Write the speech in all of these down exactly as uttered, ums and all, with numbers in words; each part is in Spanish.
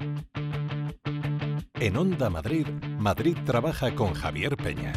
En Onda Madrid, Madrid trabaja con Javier Peña.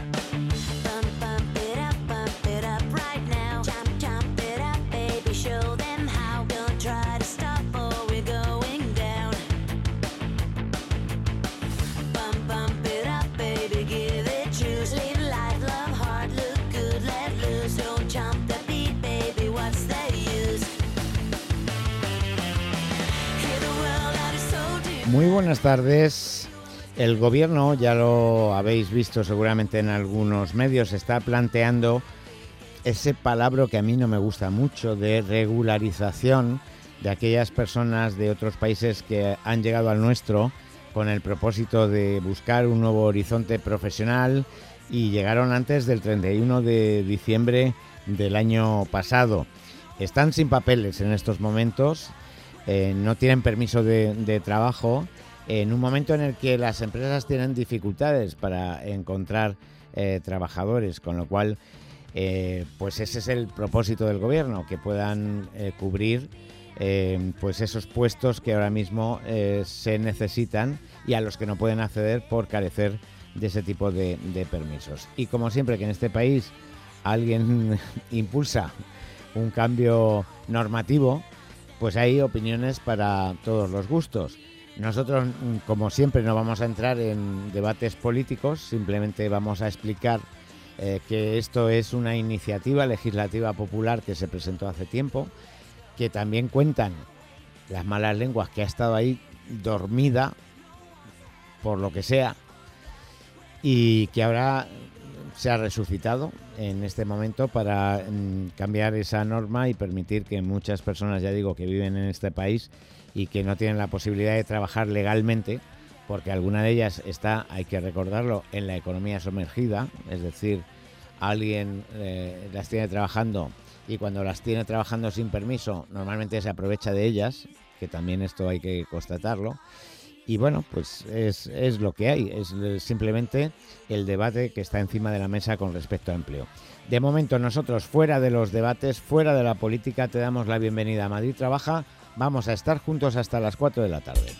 Muy buenas tardes. El gobierno, ya lo habéis visto seguramente en algunos medios, está planteando ese palabra que a mí no me gusta mucho, de regularización de aquellas personas de otros países que han llegado al nuestro con el propósito de buscar un nuevo horizonte profesional y llegaron antes del treinta y uno de diciembre del año pasado. Están sin papeles en estos momentos. Eh, no tienen permiso de, de trabajo, en un momento en el que las empresas tienen dificultades para encontrar eh, trabajadores, con lo cual eh, pues ese es el propósito del gobierno, que puedan eh, cubrir eh, pues esos puestos que ahora mismo eh, se necesitan y a los que no pueden acceder por carecer de ese tipo de, de permisos. Y como siempre que en este país alguien impulsa un cambio normativo, pues hay opiniones para todos los gustos. Nosotros, como siempre, no vamos a entrar en debates políticos, simplemente vamos a explicar eh, que esto es una iniciativa legislativa popular que se presentó hace tiempo, que también cuentan las malas lenguas que ha estado ahí dormida, por lo que sea, y que ahora se ha resucitado en este momento para mm, cambiar esa norma y permitir que muchas personas, ya digo, que viven en este país y que no tienen la posibilidad de trabajar legalmente, porque alguna de ellas está, hay que recordarlo, en la economía sumergida, es decir, alguien eh, las tiene trabajando y cuando las tiene trabajando sin permiso, normalmente se aprovecha de ellas, que también esto hay que constatarlo. Y bueno, pues es, es lo que hay, es simplemente el debate que está encima de la mesa con respecto a empleo. De momento nosotros, fuera de los debates, fuera de la política, te damos la bienvenida a Madrid Trabaja. Vamos a estar juntos hasta las cuatro de la tarde.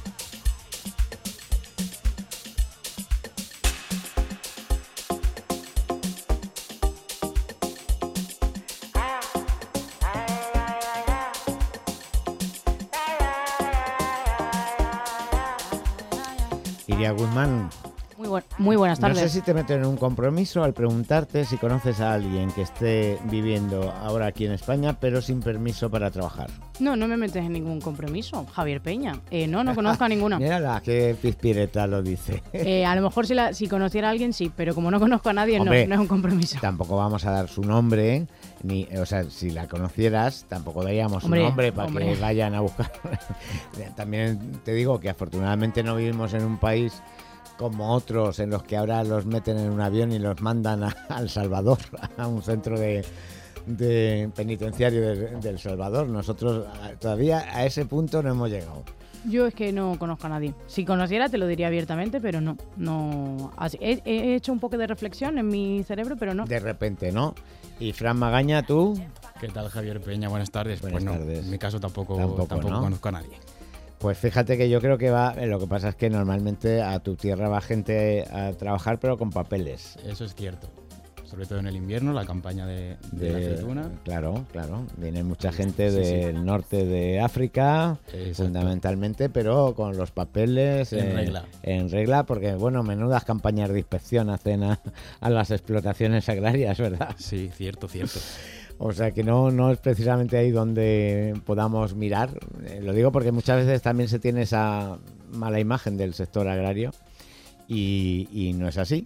Iria Guzmán, muy, bu- muy buenas tardes. No sé si te meto en un compromiso al preguntarte si conoces a alguien que esté viviendo ahora aquí en España, pero sin permiso para trabajar. No, no me metes en ningún compromiso, Javier Peña. Eh, no, no conozco a ninguno. Mírala, qué pispireta lo dice. Eh, a lo mejor si, la, si conociera a alguien sí, pero como no conozco a nadie, Hombre, no, no es un compromiso. Tampoco vamos a dar su nombre, ni, o sea, si la conocieras, tampoco daríamos Hombre, su nombre para hombre. que vayan a buscar. También te digo que afortunadamente no vivimos en un país como otros en los que ahora los meten en un avión y los mandan a, a El Salvador, a un centro de, de penitenciario de, de El Salvador. Nosotros a, todavía a ese punto no hemos llegado. Yo es que no conozco a nadie. Si conociera te lo diría abiertamente, pero no. no así. He, he hecho un poco de reflexión en mi cerebro, pero no. De repente, ¿no? Y Fran Magaña, ¿tú? ¿Qué tal, Javier Peña? Buenas tardes. Buenas pues no, tardes. En mi caso tampoco, Tampoco, tampoco ¿no? conozco a nadie. Pues fíjate que yo creo que va, lo que pasa es que normalmente a tu tierra va gente a trabajar pero con papeles. Eso es cierto. Sobre todo en el invierno, la campaña de, de, De, la aceituna. Claro, claro. Viene mucha Sí, gente sí, sí. del norte de África, Exacto. fundamentalmente, pero con los papeles En eh, regla. En regla, porque, bueno, menudas campañas de inspección hacen a, a las explotaciones agrarias, ¿verdad? Sí, cierto, cierto. O sea que no, no es precisamente ahí donde podamos mirar. Eh, lo digo porque muchas veces también se tiene esa mala imagen del sector agrario y, y no es así.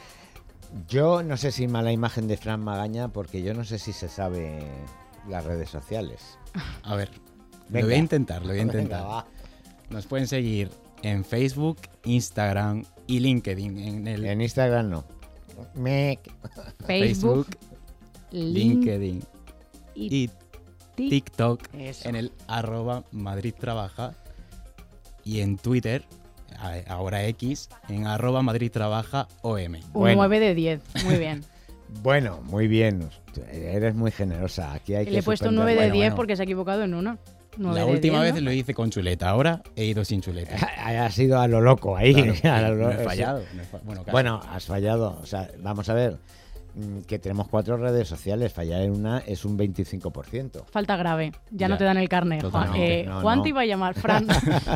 Yo no sé si mala imagen de Fran Magaña, porque yo no sé si se sabe las redes sociales. A ver, Venga. lo voy a intentar, lo voy a intentar. Venga, va. Nos pueden seguir en Facebook, Instagram y LinkedIn. En el En Instagram no. Me... Facebook, LinkedIn y y TikTok Eso. en el arroba Madrid Trabaja y en Twitter, a- ahora X, en arroba Madrid Trabaja O M. Un Bueno. nueve de diez. Muy bien. Bueno, muy bien. Eres muy generosa. Aquí hay que Le he puesto un suspender- nueve de bueno, diez bueno. porque se ha equivocado en uno. nueve La de última diez, vez ¿no? lo hice con chuleta, ahora he ido sin chuleta. Ha sido a lo loco ahí. Claro, a lo no loco. he fallado. no he fa- bueno, casi. Bueno, has fallado. O sea, vamos a ver, mm, que tenemos cuatro redes sociales. Fallar en una es un veinticinco por ciento. Falta grave. Ya, Ya, no te dan el carnet. Juan, totalmente. eh, No, Juan no. te iba a llamar, Fran.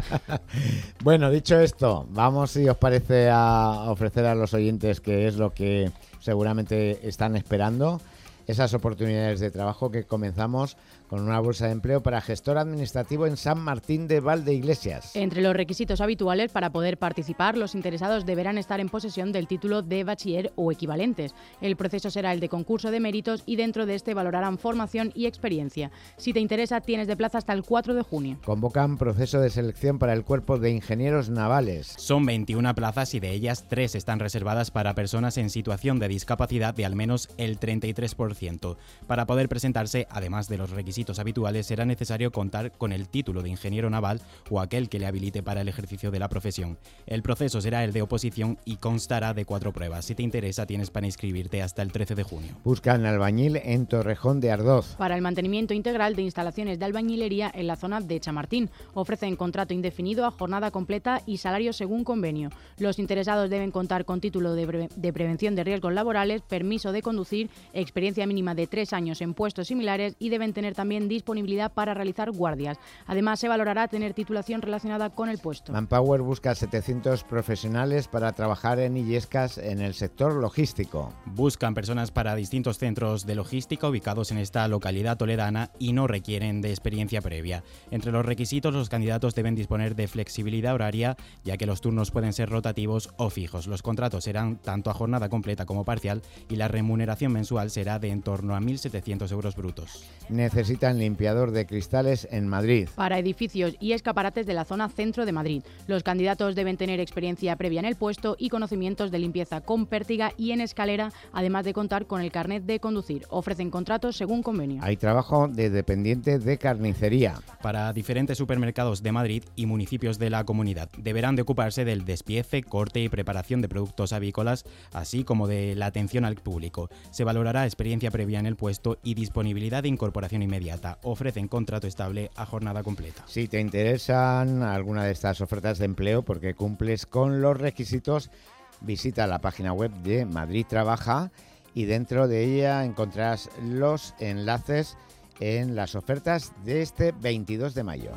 Bueno, dicho esto, vamos, si os parece, a ofrecer a los oyentes qué es lo que seguramente están esperando. Esas oportunidades de trabajo que comenzamos con una bolsa de empleo para gestor administrativo en San Martín de Valdeiglesias. Entre los requisitos habituales para poder participar, los interesados deberán estar en posesión del título de bachiller o equivalentes. El proceso será el de concurso de méritos y dentro de este valorarán formación y experiencia. Si te interesa, tienes de plaza hasta el cuatro de junio. Convocan proceso de selección para el cuerpo de ingenieros navales. Son veintiuna plazas y de ellas tres están reservadas para personas en situación de discapacidad de al menos el treinta y tres por ciento. Para poder presentarse, además de los requisitos habituales, será necesario contar con el título de ingeniero naval o aquel que le habilite para el ejercicio de la profesión. El proceso será el de oposición y constará de cuatro pruebas. Si te interesa, tienes para inscribirte hasta el trece de junio. Buscan albañil en Torrejón de Ardoz. Para el mantenimiento integral de instalaciones de albañilería en la zona de Chamartín. Ofrecen contrato indefinido a jornada completa y salario según convenio. Los interesados deben contar con título de, pre- de prevención de riesgos laborales, permiso de conducir, experiencia mínima de tres años en puestos similares y deben tener también disponibilidad para realizar guardias. Además, se valorará tener titulación relacionada con el puesto. Manpower busca setecientos profesionales para trabajar en Illescas en el sector logístico. Buscan personas para distintos centros de logística ubicados en esta localidad toledana y no requieren de experiencia previa. Entre los requisitos, los candidatos deben disponer de flexibilidad horaria, ya que los turnos pueden ser rotativos o fijos. Los contratos serán tanto a jornada completa como parcial y la remuneración mensual será de en torno a mil setecientos euros brutos. Necesitan limpiador de cristales en Madrid. Para edificios y escaparates de la zona centro de Madrid. Los candidatos deben tener experiencia previa en el puesto y conocimientos de limpieza con pértiga y en escalera, además de contar con el carnet de conducir. Ofrecen contratos según convenio. Hay trabajo de dependiente de carnicería. Para diferentes supermercados de Madrid y municipios de la comunidad. Deberán de ocuparse del despiece, corte y preparación de productos avícolas, así como de la atención al público. Se valorará experiencia previa en el puesto y disponibilidad de incorporación inmediata. Ofrecen contrato estable a jornada completa. Si te interesan alguna de estas ofertas de empleo porque cumples con los requisitos, visita la página web de Madrid Trabaja y dentro de ella encontrarás los enlaces en las ofertas de este veintidós de mayo.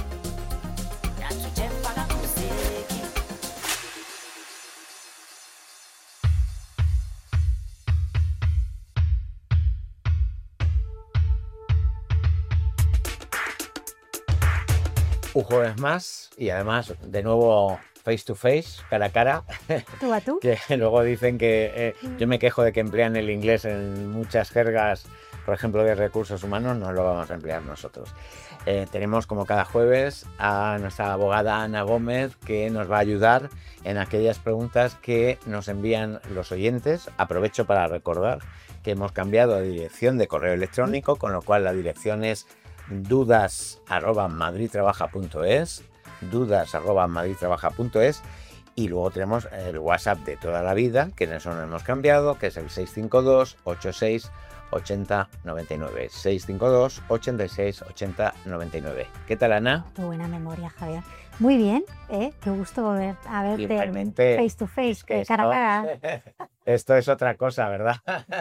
Un jueves más y además de nuevo face to face, cara a cara, ¿Tú a tú? que luego dicen que eh, yo me quejo de que emplean el inglés en muchas jergas, por ejemplo de recursos humanos, no lo vamos a emplear nosotros. Eh, tenemos como cada jueves a nuestra abogada Ana Gómez que nos va a ayudar en aquellas preguntas que nos envían los oyentes. Aprovecho para recordar que hemos cambiado de dirección de correo electrónico, con lo cual la dirección es dudas arroba madridtrabaja punto es, dudas arroba madridtrabaja punto es, y luego tenemos el WhatsApp de toda la vida, que en eso no hemos cambiado, que es el seis cinco dos, ochenta y seis, ochenta, noventa y nueve, seis cinco dos, ochenta y seis, ochenta, noventa y nueve. ¿Qué tal, Ana? Qué buena memoria, Javier. Muy bien, ¿eh? Qué gusto volver a verte Igualmente. face to face, Es que eh, cara a cara. esto, esto es otra cosa, ¿verdad?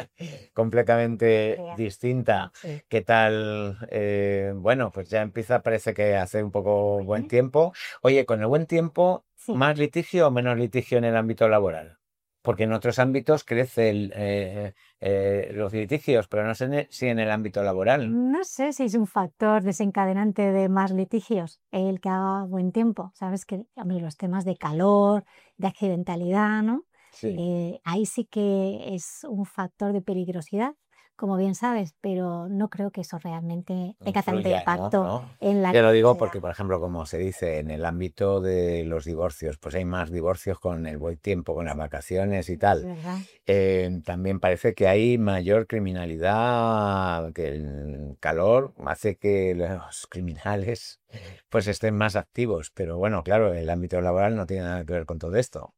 Completamente Real. distinta. Sí. ¿Qué tal? Eh, bueno, pues ya empieza, parece que hace un poco buen tiempo. Oye, con el buen tiempo, Sí. ¿más litigio o menos litigio en el ámbito laboral? Porque en otros ámbitos crecen eh, eh, los litigios, pero no sé ne- si en el ámbito laboral. No sé si es un factor desencadenante de más litigios el que haga buen tiempo. Sabes que, hombre, los temas de calor, de accidentalidad, ¿no? Sí. Eh, ahí sí que es un factor de peligrosidad, como bien sabes, pero no creo que eso realmente tenga tanto Influya, ¿no? impacto ¿no? en la Yo lo digo sociedad. porque, por ejemplo, como se dice en el ámbito de los divorcios, pues hay más divorcios con el buen tiempo, con las vacaciones y Es tal. verdad. Eh, también parece que hay mayor criminalidad, que el calor hace que los criminales pues estén más activos. Pero bueno, claro, el ámbito laboral no tiene nada que ver con todo esto.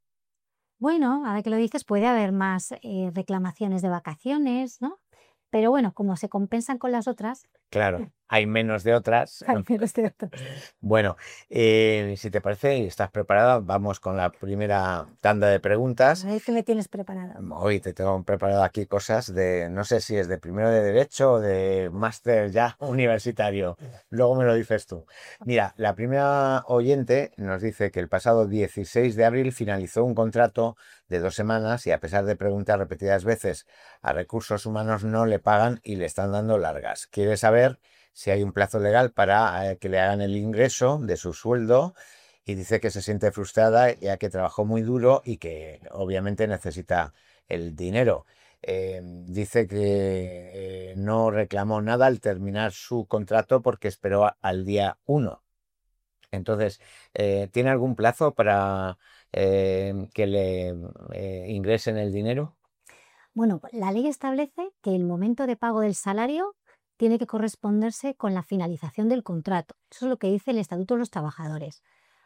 Bueno, ahora que lo dices, puede haber más eh, reclamaciones de vacaciones, ¿no? Pero bueno, como se compensan con las otras, Claro, hay menos de otras. Hay menos de otras. Bueno, eh, si te parece y estás preparada, vamos con la primera tanda de preguntas. A ver qué me tienes preparado. Hoy te tengo preparado aquí cosas de, no sé si es de primero de Derecho o de máster ya universitario. Luego me lo dices tú. Mira, la primera oyente nos dice que el pasado dieciséis de abril finalizó un contrato de dos semanas y a pesar de preguntar repetidas veces a Recursos Humanos no le pagan y le están dando largas. Quiere saber si hay un plazo legal para eh, que le hagan el ingreso de su sueldo y dice que se siente frustrada ya que trabajó muy duro y que obviamente necesita el dinero. Eh, dice que eh, no reclamó nada al terminar su contrato porque esperó a- al día uno. Entonces, eh, ¿tiene algún plazo para eh, que le eh, ingresen el dinero? Bueno, la ley establece que el momento de pago del salario tiene que corresponderse con la finalización del contrato. Eso es lo que dice el Estatuto de los Trabajadores.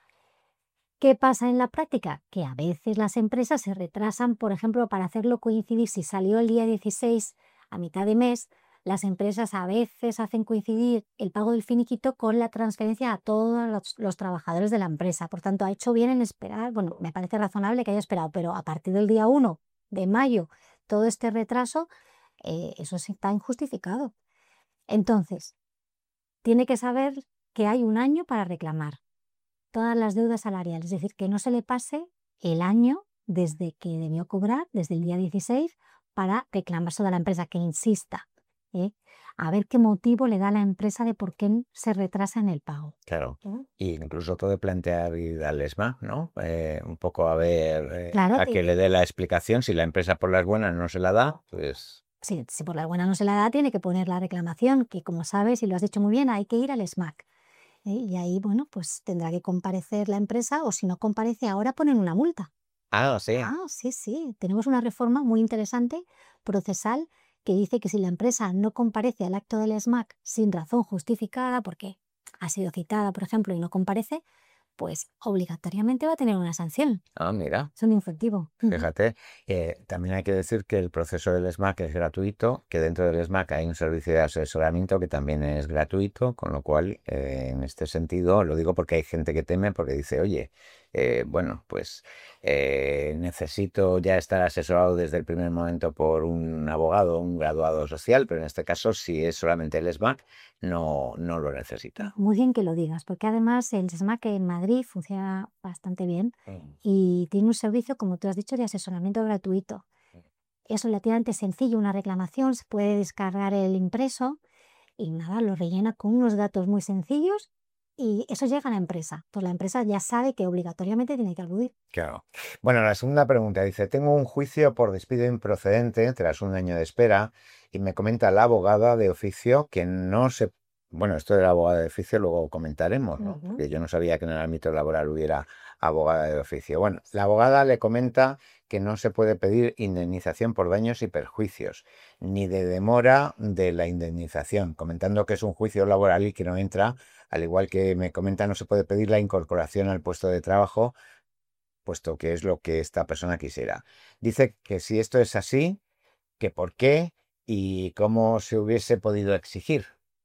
¿Qué pasa en la práctica? Que a veces las empresas se retrasan, por ejemplo, para hacerlo coincidir, si salió el día dieciséis a mitad de mes, las empresas a veces hacen coincidir el pago del finiquito con la transferencia a todos los, los trabajadores de la empresa. Por tanto, ha hecho bien en esperar, bueno, me parece razonable que haya esperado, pero a partir del día uno de mayo, todo este retraso, eh, eso sí está injustificado. Entonces, tiene que saber que hay un año para reclamar todas las deudas salariales, es decir, que no se le pase el año desde que debió cobrar, desde el día dieciséis, para reclamarse de la empresa, que insista, ¿eh? A ver qué motivo le da a la empresa de por qué se retrasa en el pago. Claro. ¿eh? Y incluso todo de plantear y darles más, ¿no? Eh, un poco a ver, eh, Claro, a y- que le dé la explicación. Si la empresa por las buenas no se la da, pues Si, si por la buena no se la da, tiene que poner la reclamación, que como sabes, y lo has dicho muy bien, hay que ir al S M A C. ¿eh? Y ahí, bueno, pues tendrá que comparecer la empresa, o si no comparece ahora, ponen una multa. ah, sí. Ah, sí, sí. Tenemos una reforma muy interesante, procesal, que dice que si la empresa no comparece al acto del S M A C sin razón justificada, porque ha sido citada, por ejemplo, y no comparece, pues obligatoriamente va a tener una sanción. Ah, mira. Es un incentivo. Fíjate, eh, también hay que decir que el proceso del S M A C es gratuito, que dentro del S M A C hay un servicio de asesoramiento que también es gratuito, con lo cual, eh, en este sentido, lo digo porque hay gente que teme porque dice, oye, eh, bueno, pues eh, necesito ya estar asesorado desde el primer momento por un abogado, un graduado social, pero en este caso, si es solamente el S M A C, no, no lo necesita. Muy bien que lo digas, porque además el S M A C en Madrid funciona bastante bien Mm. y tiene un servicio, como tú has dicho, de asesoramiento gratuito. Es relativamente sencillo, una reclamación, se puede descargar el impreso y nada, lo rellena con unos datos muy sencillos y eso llega a la empresa. Entonces la empresa ya sabe que obligatoriamente tiene que acudir. Claro. Bueno, la segunda pregunta dice, tengo un juicio por despido improcedente tras un año de espera y me comenta la abogada de oficio que no se... Bueno, esto de la abogada de oficio luego comentaremos, ¿no? Ujú. Porque yo no sabía que en el ámbito laboral hubiera abogada de oficio. Bueno, la abogada le comenta que no se puede pedir indemnización por daños y perjuicios, ni de demora de la indemnización, comentando que es un juicio laboral y que no entra, al igual que me comenta, no se puede pedir la incorporación al puesto de trabajo, puesto que es lo que esta persona quisiera. Dice que si esto es así, que por qué y cómo se hubiese podido exigir.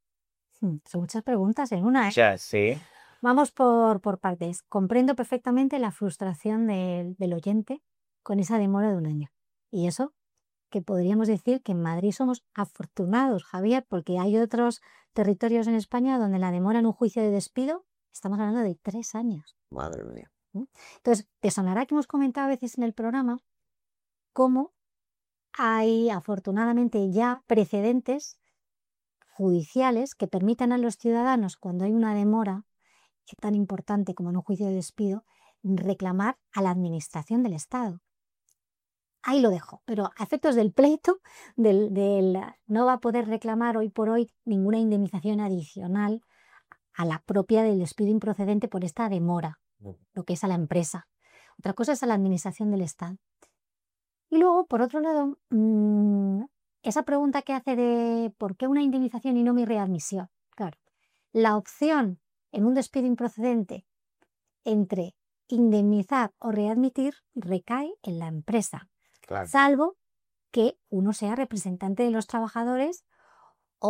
Hmm, Son muchas preguntas en una, ¿eh? Ya, sí. Vamos por, por partes. Comprendo perfectamente la frustración del, del oyente con esa demora de un año. Y eso que podríamos decir que en Madrid somos afortunados, Javier, porque hay otros territorios en España donde la demora en un juicio de despido, estamos hablando de tres años. Madre mía. ¿no? Entonces, te sonará que hemos comentado a veces en el programa cómo hay afortunadamente ya precedentes judiciales que permitan a los ciudadanos, cuando hay una demora tan importante como en un juicio de despido, reclamar a la administración del Estado. Ahí lo dejo, pero a efectos del pleito, del, del, no va a poder reclamar hoy por hoy ninguna indemnización adicional a la propia del despido improcedente por esta demora, lo que es a la empresa. Otra cosa es a la administración del Estado. Y luego, por otro lado, mmm, esa pregunta que hace de ¿por qué una indemnización y no mi readmisión? Claro, la opción en un despido improcedente entre indemnizar o readmitir recae en la empresa. Claro. Salvo que uno sea representante de los trabajadores o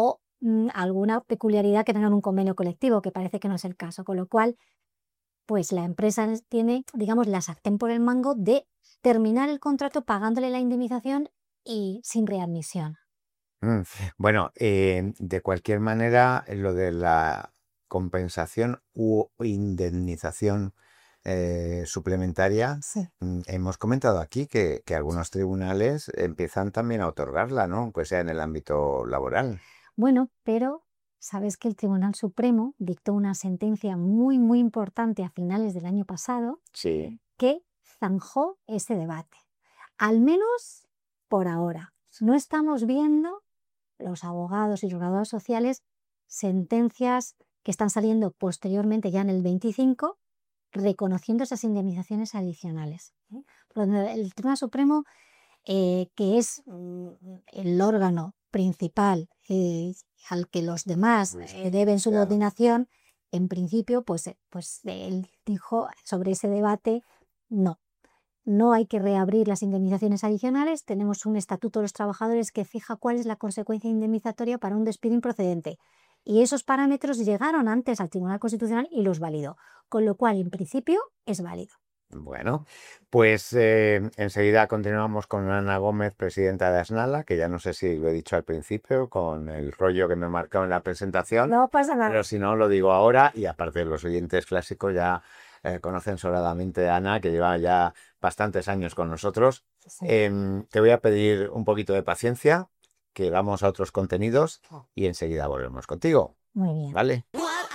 mm, alguna peculiaridad que tengan un convenio colectivo, que parece que no es el caso, con lo cual pues la empresa tiene, digamos, la sartén por el mango de terminar el contrato pagándole la indemnización y sin readmisión. Mm, Bueno, eh, de cualquier manera, lo de la compensación u indemnización eh, suplementaria, Sí. mm, hemos comentado aquí que, que algunos tribunales empiezan también a otorgarla, ¿no? Aunque sea en el ámbito laboral. Bueno, pero sabes que el Tribunal Supremo dictó una sentencia muy, muy importante a finales del año pasado Sí. que zanjó ese debate. Al menos por ahora. No estamos viendo los abogados y los abogados sociales sentencias que están saliendo posteriormente, ya en el veinticinco, reconociendo esas indemnizaciones adicionales. ¿eh? Por lo tanto, el Tribunal Supremo, eh, que es mm, el órgano principal eh, al que los demás Pues, eh, deben claro. subordinación, en principio, pues, eh, pues él dijo sobre ese debate, no. No hay que reabrir las indemnizaciones adicionales. Tenemos un estatuto de los trabajadores que fija cuál es la consecuencia indemnizatoria para un despido improcedente. Y esos parámetros llegaron antes al Tribunal Constitucional y los validó. Con lo cual, en principio, es válido. Bueno, pues eh, enseguida continuamos con Ana Gómez, presidenta de Asnala, que ya no sé si lo he dicho al principio con el rollo que me he marcado en la presentación, No pasa nada. pero si no lo digo ahora, y aparte los oyentes clásicos ya eh, conocen sobradamente a Ana, que lleva ya bastantes años con nosotros. Sí. Em, te voy a pedir un poquito de paciencia, que vamos a otros contenidos y enseguida volvemos contigo, Muy bien. ¿vale?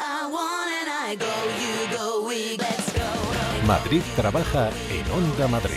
Madrid trabaja en Onda Madrid.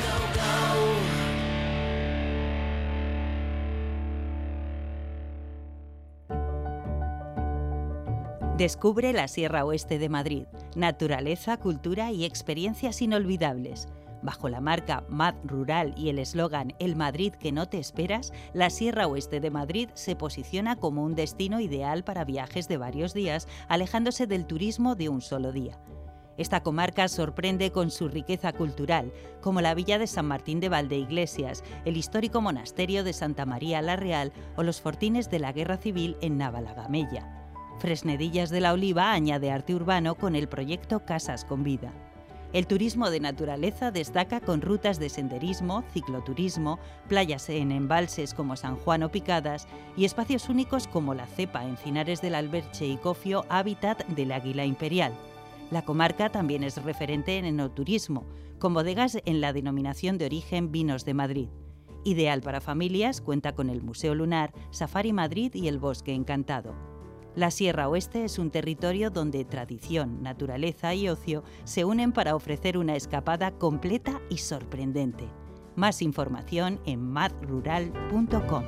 Descubre la Sierra Oeste de Madrid, naturaleza, cultura y experiencias inolvidables. Bajo la marca Mad Rural y el eslogan El Madrid que no te esperas, la Sierra Oeste de Madrid se posiciona como un destino ideal para viajes de varios días, alejándose del turismo de un solo día. Esta comarca sorprende con su riqueza cultural, como la villa de San Martín de Valdeiglesias, el histórico monasterio de Santa María la Real o los fortines de la Guerra Civil en Navalagamella. Fresnedillas de la Oliva añade arte urbano con el proyecto Casas con Vida. El turismo de naturaleza destaca con rutas de senderismo, cicloturismo, playas en embalses como San Juan o Picadas y espacios únicos como la Cepa, Encinares del Alberche y Cofio, hábitat del águila imperial. La comarca también es referente en enoturismo, con bodegas en la denominación de origen Vinos de Madrid. Ideal para familias, cuenta con el Museo Lunar, Safari Madrid y el Bosque Encantado. La Sierra Oeste es un territorio donde tradición, naturaleza y ocio se unen para ofrecer una escapada completa y sorprendente. Más información en mad rural punto com.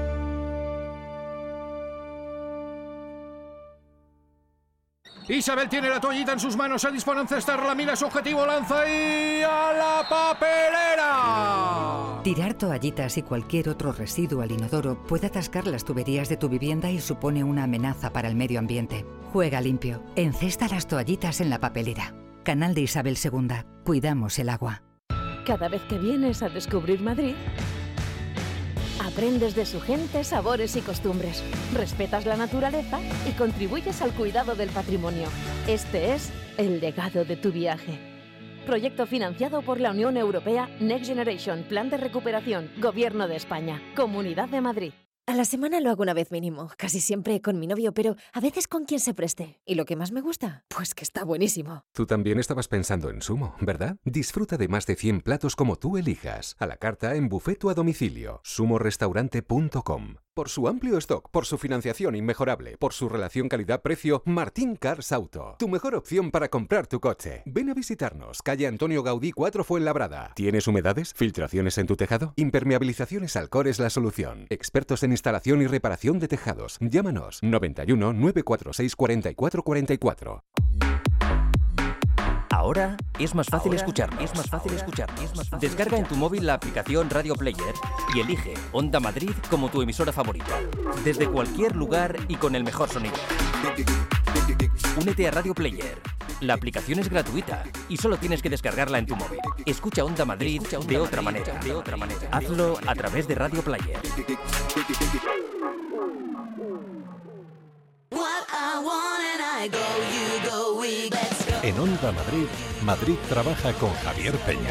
Isabel tiene la toallita en sus manos, se dispone a encestar, la mira su objetivo, lanza y a la papelera. Tirar toallitas y cualquier otro residuo al inodoro puede atascar las tuberías de tu vivienda y supone una amenaza para el medio ambiente. Juega limpio. Encesta las toallitas en la papelera. Canal de Isabel segunda. Cuidamos el agua. Cada vez que vienes a descubrir Madrid, aprendes de su gente, sabores y costumbres, respetas la naturaleza y contribuyes al cuidado del patrimonio. Este es el legado de tu viaje. Proyecto financiado por la Unión Europea Next Generation, Plan de Recuperación, Gobierno de España, Comunidad de Madrid. A la semana lo hago una vez mínimo, casi siempre con mi novio, pero a veces con quien se preste. ¿Y lo que más me gusta? Pues que está buenísimo. Tú también estabas pensando en Sumo, ¿verdad? Disfruta de más de cien platos como tú elijas, a la carta, en buffet o a domicilio. sumo restaurante punto com. Por su amplio stock, por su financiación inmejorable, por su relación calidad-precio, Martín Cars Auto. Tu mejor opción para comprar tu coche. Ven a visitarnos, calle Antonio Gaudí cuatro Fuenlabrada. ¿Tienes humedades? ¿Filtraciones en tu tejado? Impermeabilizaciones Alcor es la solución. Expertos en instalación y reparación de tejados. Llámanos noventa y uno, nueve cuatro seis, cuarenta y cuatro cuarenta y cuatro. Ahora es más fácil escucharnos. Es más fácil escucharnos. Descarga en tu móvil la aplicación Radio Player y elige Onda Madrid como tu emisora favorita. Desde cualquier lugar y con el mejor sonido. Únete a Radio Player. La aplicación es gratuita y solo tienes que descargarla en tu móvil. Escucha Onda Madrid de otra manera. De otra manera. Hazlo a través de Radio Player. En Onda Madrid, Madrid trabaja con Javier Peña.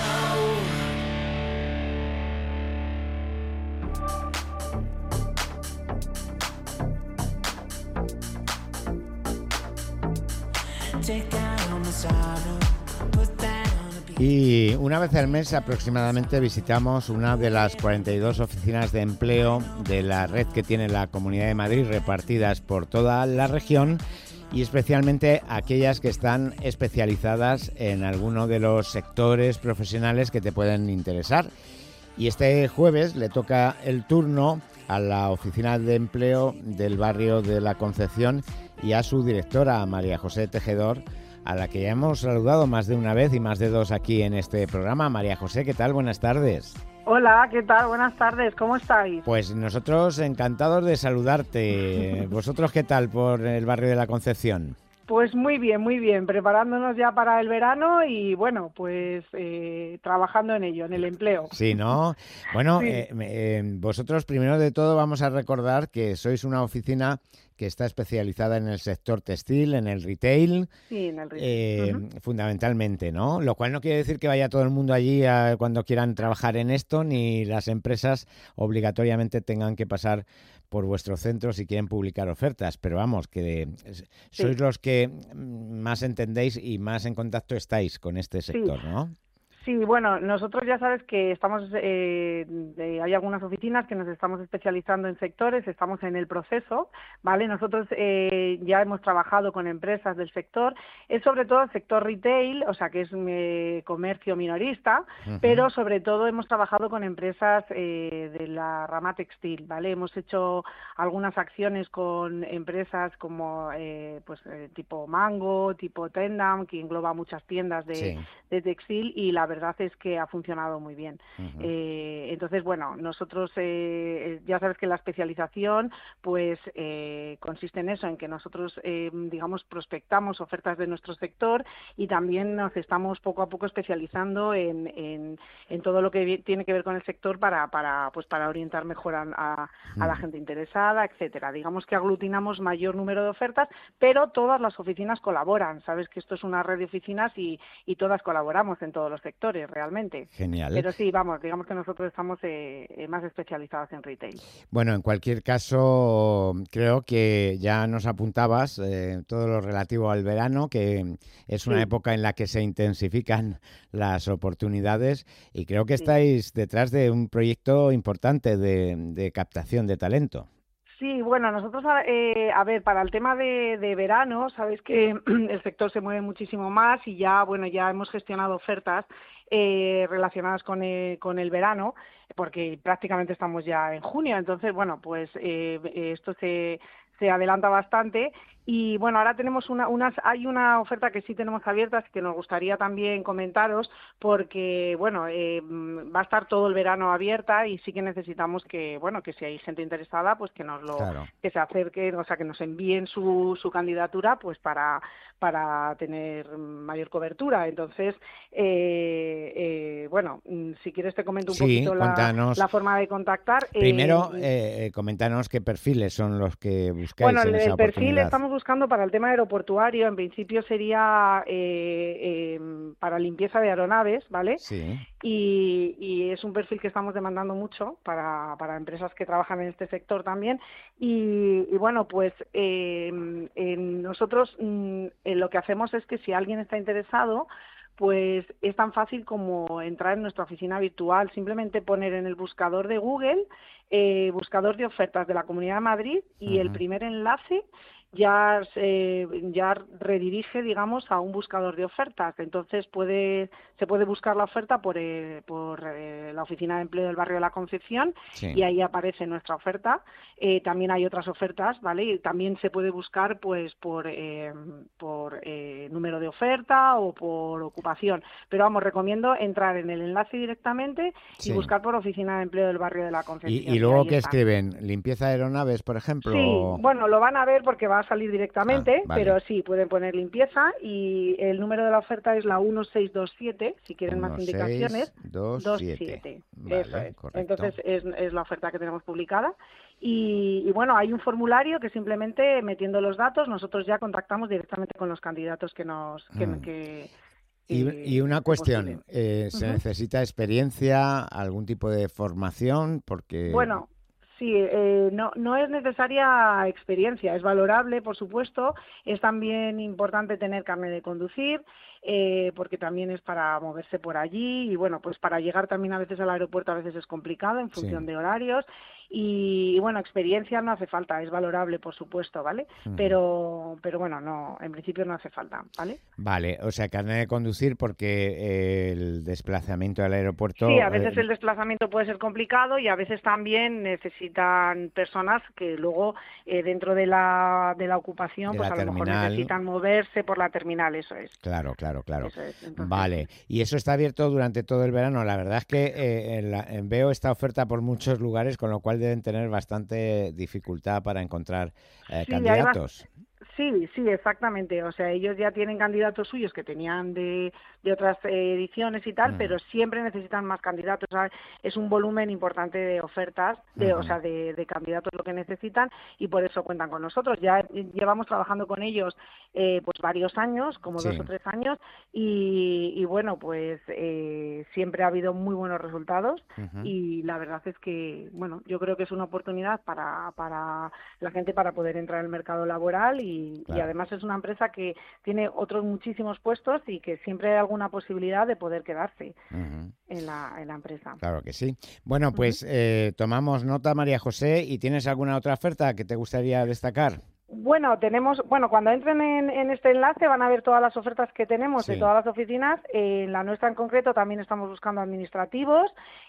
Y una vez al mes aproximadamente visitamos una de las cuarenta y dos oficinas de empleo de la red que tiene la Comunidad de Madrid repartidas por toda la región y especialmente aquellas que están especializadas en alguno de los sectores profesionales que te pueden interesar. Y este jueves le toca el turno a la oficina de empleo del barrio de la Concepción y a su directora, María José Tejedor, a la que ya hemos saludado más de una vez y más de dos aquí en este programa. María José, ¿qué tal? Buenas tardes. Hola, ¿qué tal? Buenas tardes, ¿cómo estáis? Pues nosotros encantados de saludarte. ¿Vosotros qué tal por el barrio de la Concepción? Pues muy bien, muy bien, preparándonos ya para el verano y bueno, pues eh, trabajando en ello, en el empleo. Sí, ¿no? Bueno, Sí. eh, eh, vosotros primero de todo vamos a recordar que sois una oficina que está especializada en el sector textil, en el retail, Sí, en el ritmo. eh, Ujú. fundamentalmente, ¿no? Lo cual no quiere decir que vaya todo el mundo allí a- cuando quieran trabajar en esto, ni las empresas obligatoriamente tengan que pasar por vuestro centro si quieren publicar ofertas, pero vamos, que es- sois los que mm, más entendéis y más en contacto estáis con este sector, ¿no? Sí, bueno, nosotros ya sabes que estamos, eh, de- hay algunas oficinas que nos estamos especializando en sectores, estamos en el proceso, ¿vale? Nosotros eh, ya hemos trabajado con empresas del sector, es sobre todo el sector retail, o sea, que es eh, comercio minorista, Ujú. pero sobre todo hemos trabajado con empresas eh, de la rama textil, ¿vale? Hemos hecho algunas acciones con empresas como, eh, pues, eh, tipo Mango, tipo Tendam, que engloba muchas tiendas de, Sí. de textil y la verdad es que ha funcionado muy bien. Ujú. Eh, entonces, bueno, nosotros eh, ya sabes que la especialización pues eh, consiste en eso, en que nosotros, eh, digamos, prospectamos ofertas de nuestro sector y también nos estamos poco a poco especializando en, en, en todo lo que vi- tiene que ver con el sector para, para, pues, para orientar mejor a, a- a la Mm. gente interesada, etcétera. Digamos que aglutinamos mayor número de ofertas, pero todas las oficinas colaboran. Sabes que esto es una red de oficinas y, y todas colaboramos en todos los sectores realmente. Genial. Pero sí, vamos, digamos que nosotros estamos eh, eh, más especializados en retail. Bueno, en cualquier caso, creo que ya nos apuntabas eh, todo lo relativo al verano, que es una Sí. época en la que se intensifican las oportunidades y creo que Sí. estáis detrás de un proyecto importante de, de captación de talento. Sí, bueno, nosotros, a- eh, a ver, para el tema de, de verano, sabéis que el sector se mueve muchísimo más y ya, bueno, ya hemos gestionado ofertas eh, relacionadas con el, con el verano, porque prácticamente estamos ya en junio, entonces, bueno, pues eh, esto se, se adelanta bastante. Y bueno, ahora tenemos una, unas, hay una oferta que sí tenemos abierta, así que nos gustaría también comentaros, porque bueno, eh, va a estar todo el verano abierta y sí que necesitamos que, bueno, que si hay gente interesada, pues que nos lo, Claro. que se acerquen, o sea, que nos envíen su, su candidatura, pues para, para tener mayor cobertura. Entonces, eh, eh, bueno, mm, si quieres te comento un Sí, poquito la, cuéntanos. la forma de contactar. Eh, Primero, eh, eh, coméntanos qué perfiles son los que buscáis Bueno, en el, esa el perfil oportunidad. estamos buscando para el tema aeroportuario, en principio sería eh, eh, para limpieza de aeronaves, ¿vale? Sí. Y, y es un perfil que estamos demandando mucho para, para empresas que trabajan en este sector también. Y, y bueno, pues eh, en nosotros mm, eh, lo que hacemos es que si alguien está interesado, pues es tan fácil como entrar en nuestra oficina virtual, simplemente poner en el buscador de Google, eh, buscador de ofertas de la Comunidad de Madrid y el Ujú. primer enlace ya se ya redirige, digamos, a un buscador de ofertas. Entonces puede se puede buscar la oferta por eh, por eh, la oficina de empleo del barrio de la Concepción Sí. y ahí aparece nuestra oferta. Eh, también hay otras ofertas, ¿vale? Y también se puede buscar, pues, por eh, por eh, número de oferta o por ocupación. Pero vamos, recomiendo entrar en el enlace directamente Sí. y buscar por oficina de empleo del barrio de la Y, Concepción. y luego, ahí ¿qué están. escriben? ¿Limpieza de aeronaves, por ejemplo? Sí, bueno, lo van a ver porque va a a salir directamente, Ah, vale. pero sí, pueden poner limpieza y el número de la oferta es la uno seis dos siete, si quieren más indicaciones. uno seis dos siete. Eso Vale, es. correcto. Entonces es, es la oferta que tenemos publicada. Y, y bueno, hay un formulario que simplemente metiendo los datos nosotros ya contactamos directamente con los candidatos que nos... Que, Mm. que, Y, que y una se cuestión, postulen. eh, ¿se Ujú. necesita experiencia, algún tipo de formación? Porque Bueno, sí, eh, no, no es necesaria experiencia, es valorable, por supuesto. Es también importante tener carnet de conducir, eh, porque también es para moverse por allí y bueno, pues para llegar también a veces al aeropuerto a veces es complicado en función Sí. de horarios y, y bueno, experiencia no hace falta, es valorable, por supuesto, ¿vale? Ujú. Pero, pero bueno, no, en principio no hace falta, ¿vale? Vale, o sea, carnet de conducir porque eh, el desplazamiento al aeropuerto... Sí, a veces eh, el desplazamiento puede ser complicado y a veces también necesitan personas que luego eh, dentro de la, de la ocupación De pues la a lo mejor terminal. necesitan moverse por la terminal, eso es. Claro, claro, claro. Eso es, entonces, Vale, y eso está abierto durante todo el verano. La verdad es que eh, en la- en- veo esta oferta por muchos lugares, con lo cual deben tener bastante dificultad para encontrar eh, Sí, hay bas- candidatos. Sí, sí, exactamente. O sea, ellos ya tienen candidatos suyos que tenían de, de otras eh, ediciones y tal, Mm. pero siempre necesitan más candidatos. O sea, es un volumen importante de ofertas, de, o Ujú. sea, de, de candidatos lo que necesitan y por eso cuentan con nosotros. Ya llevamos trabajando con ellos eh, pues varios años, como Sí. dos o tres años, y, y bueno, pues eh, siempre ha habido muy buenos resultados Ujú. y la verdad es que, bueno, yo creo que es una oportunidad para, para la gente para poder entrar al mercado laboral y, Claro. y además es una empresa que tiene otros muchísimos puestos y que siempre hay alguna posibilidad de poder quedarse Ujú. en la, en la empresa. Claro que sí. Bueno, pues eh, tomamos nota, María José, ¿y tienes alguna otra oferta que te gustaría destacar? Bueno, tenemos, bueno, cuando entren en, en este enlace van a ver todas las ofertas que tenemos de Sí. todas las oficinas. En la nuestra en concreto también estamos buscando administrativos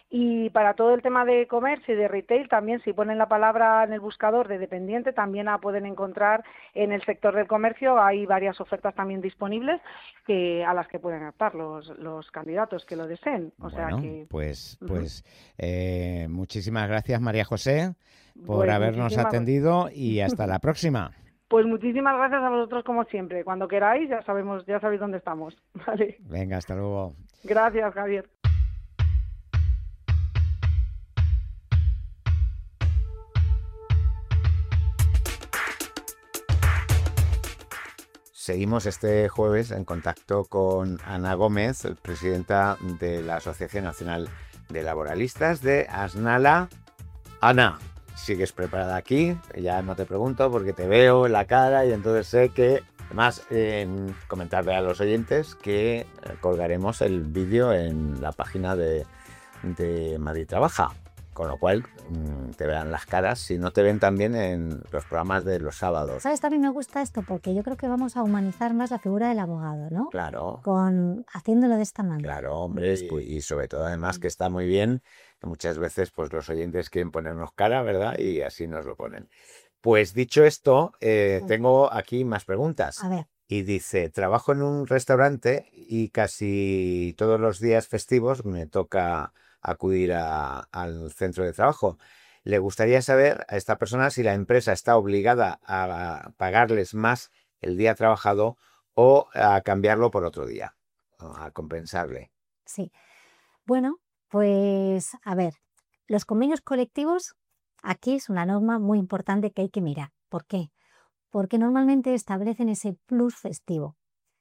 y para todo el tema de comercio y de retail también, si ponen la palabra en el buscador de dependiente, también la pueden encontrar en el sector del comercio. Hay varias ofertas también disponibles que a las que pueden optar los, los candidatos que lo deseen. O sea Bueno, que pues, Ujú. pues eh, muchísimas gracias, María José, por Pues habernos muchísimas- atendido y hasta la próxima. Pues muchísimas gracias a vosotros como siempre. Cuando queráis ya sabemos, ya sabéis dónde estamos. Vale. Venga, hasta luego. Gracias, Javier. Seguimos este jueves en contacto con Ana Gómez, presidenta de la Asociación Nacional de Laboralistas de Asnala. Ana, sigues preparada aquí, ya no te pregunto porque te veo en la cara y entonces sé que, además, eh, comentarle a los oyentes que eh, colgaremos el vídeo en la página de, de Madrid Trabaja, con lo cual mmm, te verán las caras, si no te ven también en los programas de los sábados. ¿Sabes? También me gusta esto porque yo creo que vamos a humanizar más la figura del abogado, ¿no? Claro. Con, haciéndolo de esta manera. Claro, hombre, y, y sobre todo además que está muy bien, que muchas veces pues los oyentes quieren ponernos cara, ¿verdad? Y así nos lo ponen. Pues dicho esto, eh, Sí. tengo aquí más preguntas. A ver. Y dice, trabajo en un restaurante y casi todos los días festivos me toca acudir a- al centro de trabajo. Le gustaría saber a esta persona si la empresa está obligada a pagarles más el día trabajado o a cambiarlo por otro día, o a compensarle. Sí. Bueno, pues a ver, los convenios colectivos aquí es una norma muy importante que hay que mirar. ¿Por qué? Porque normalmente establecen ese plus festivo.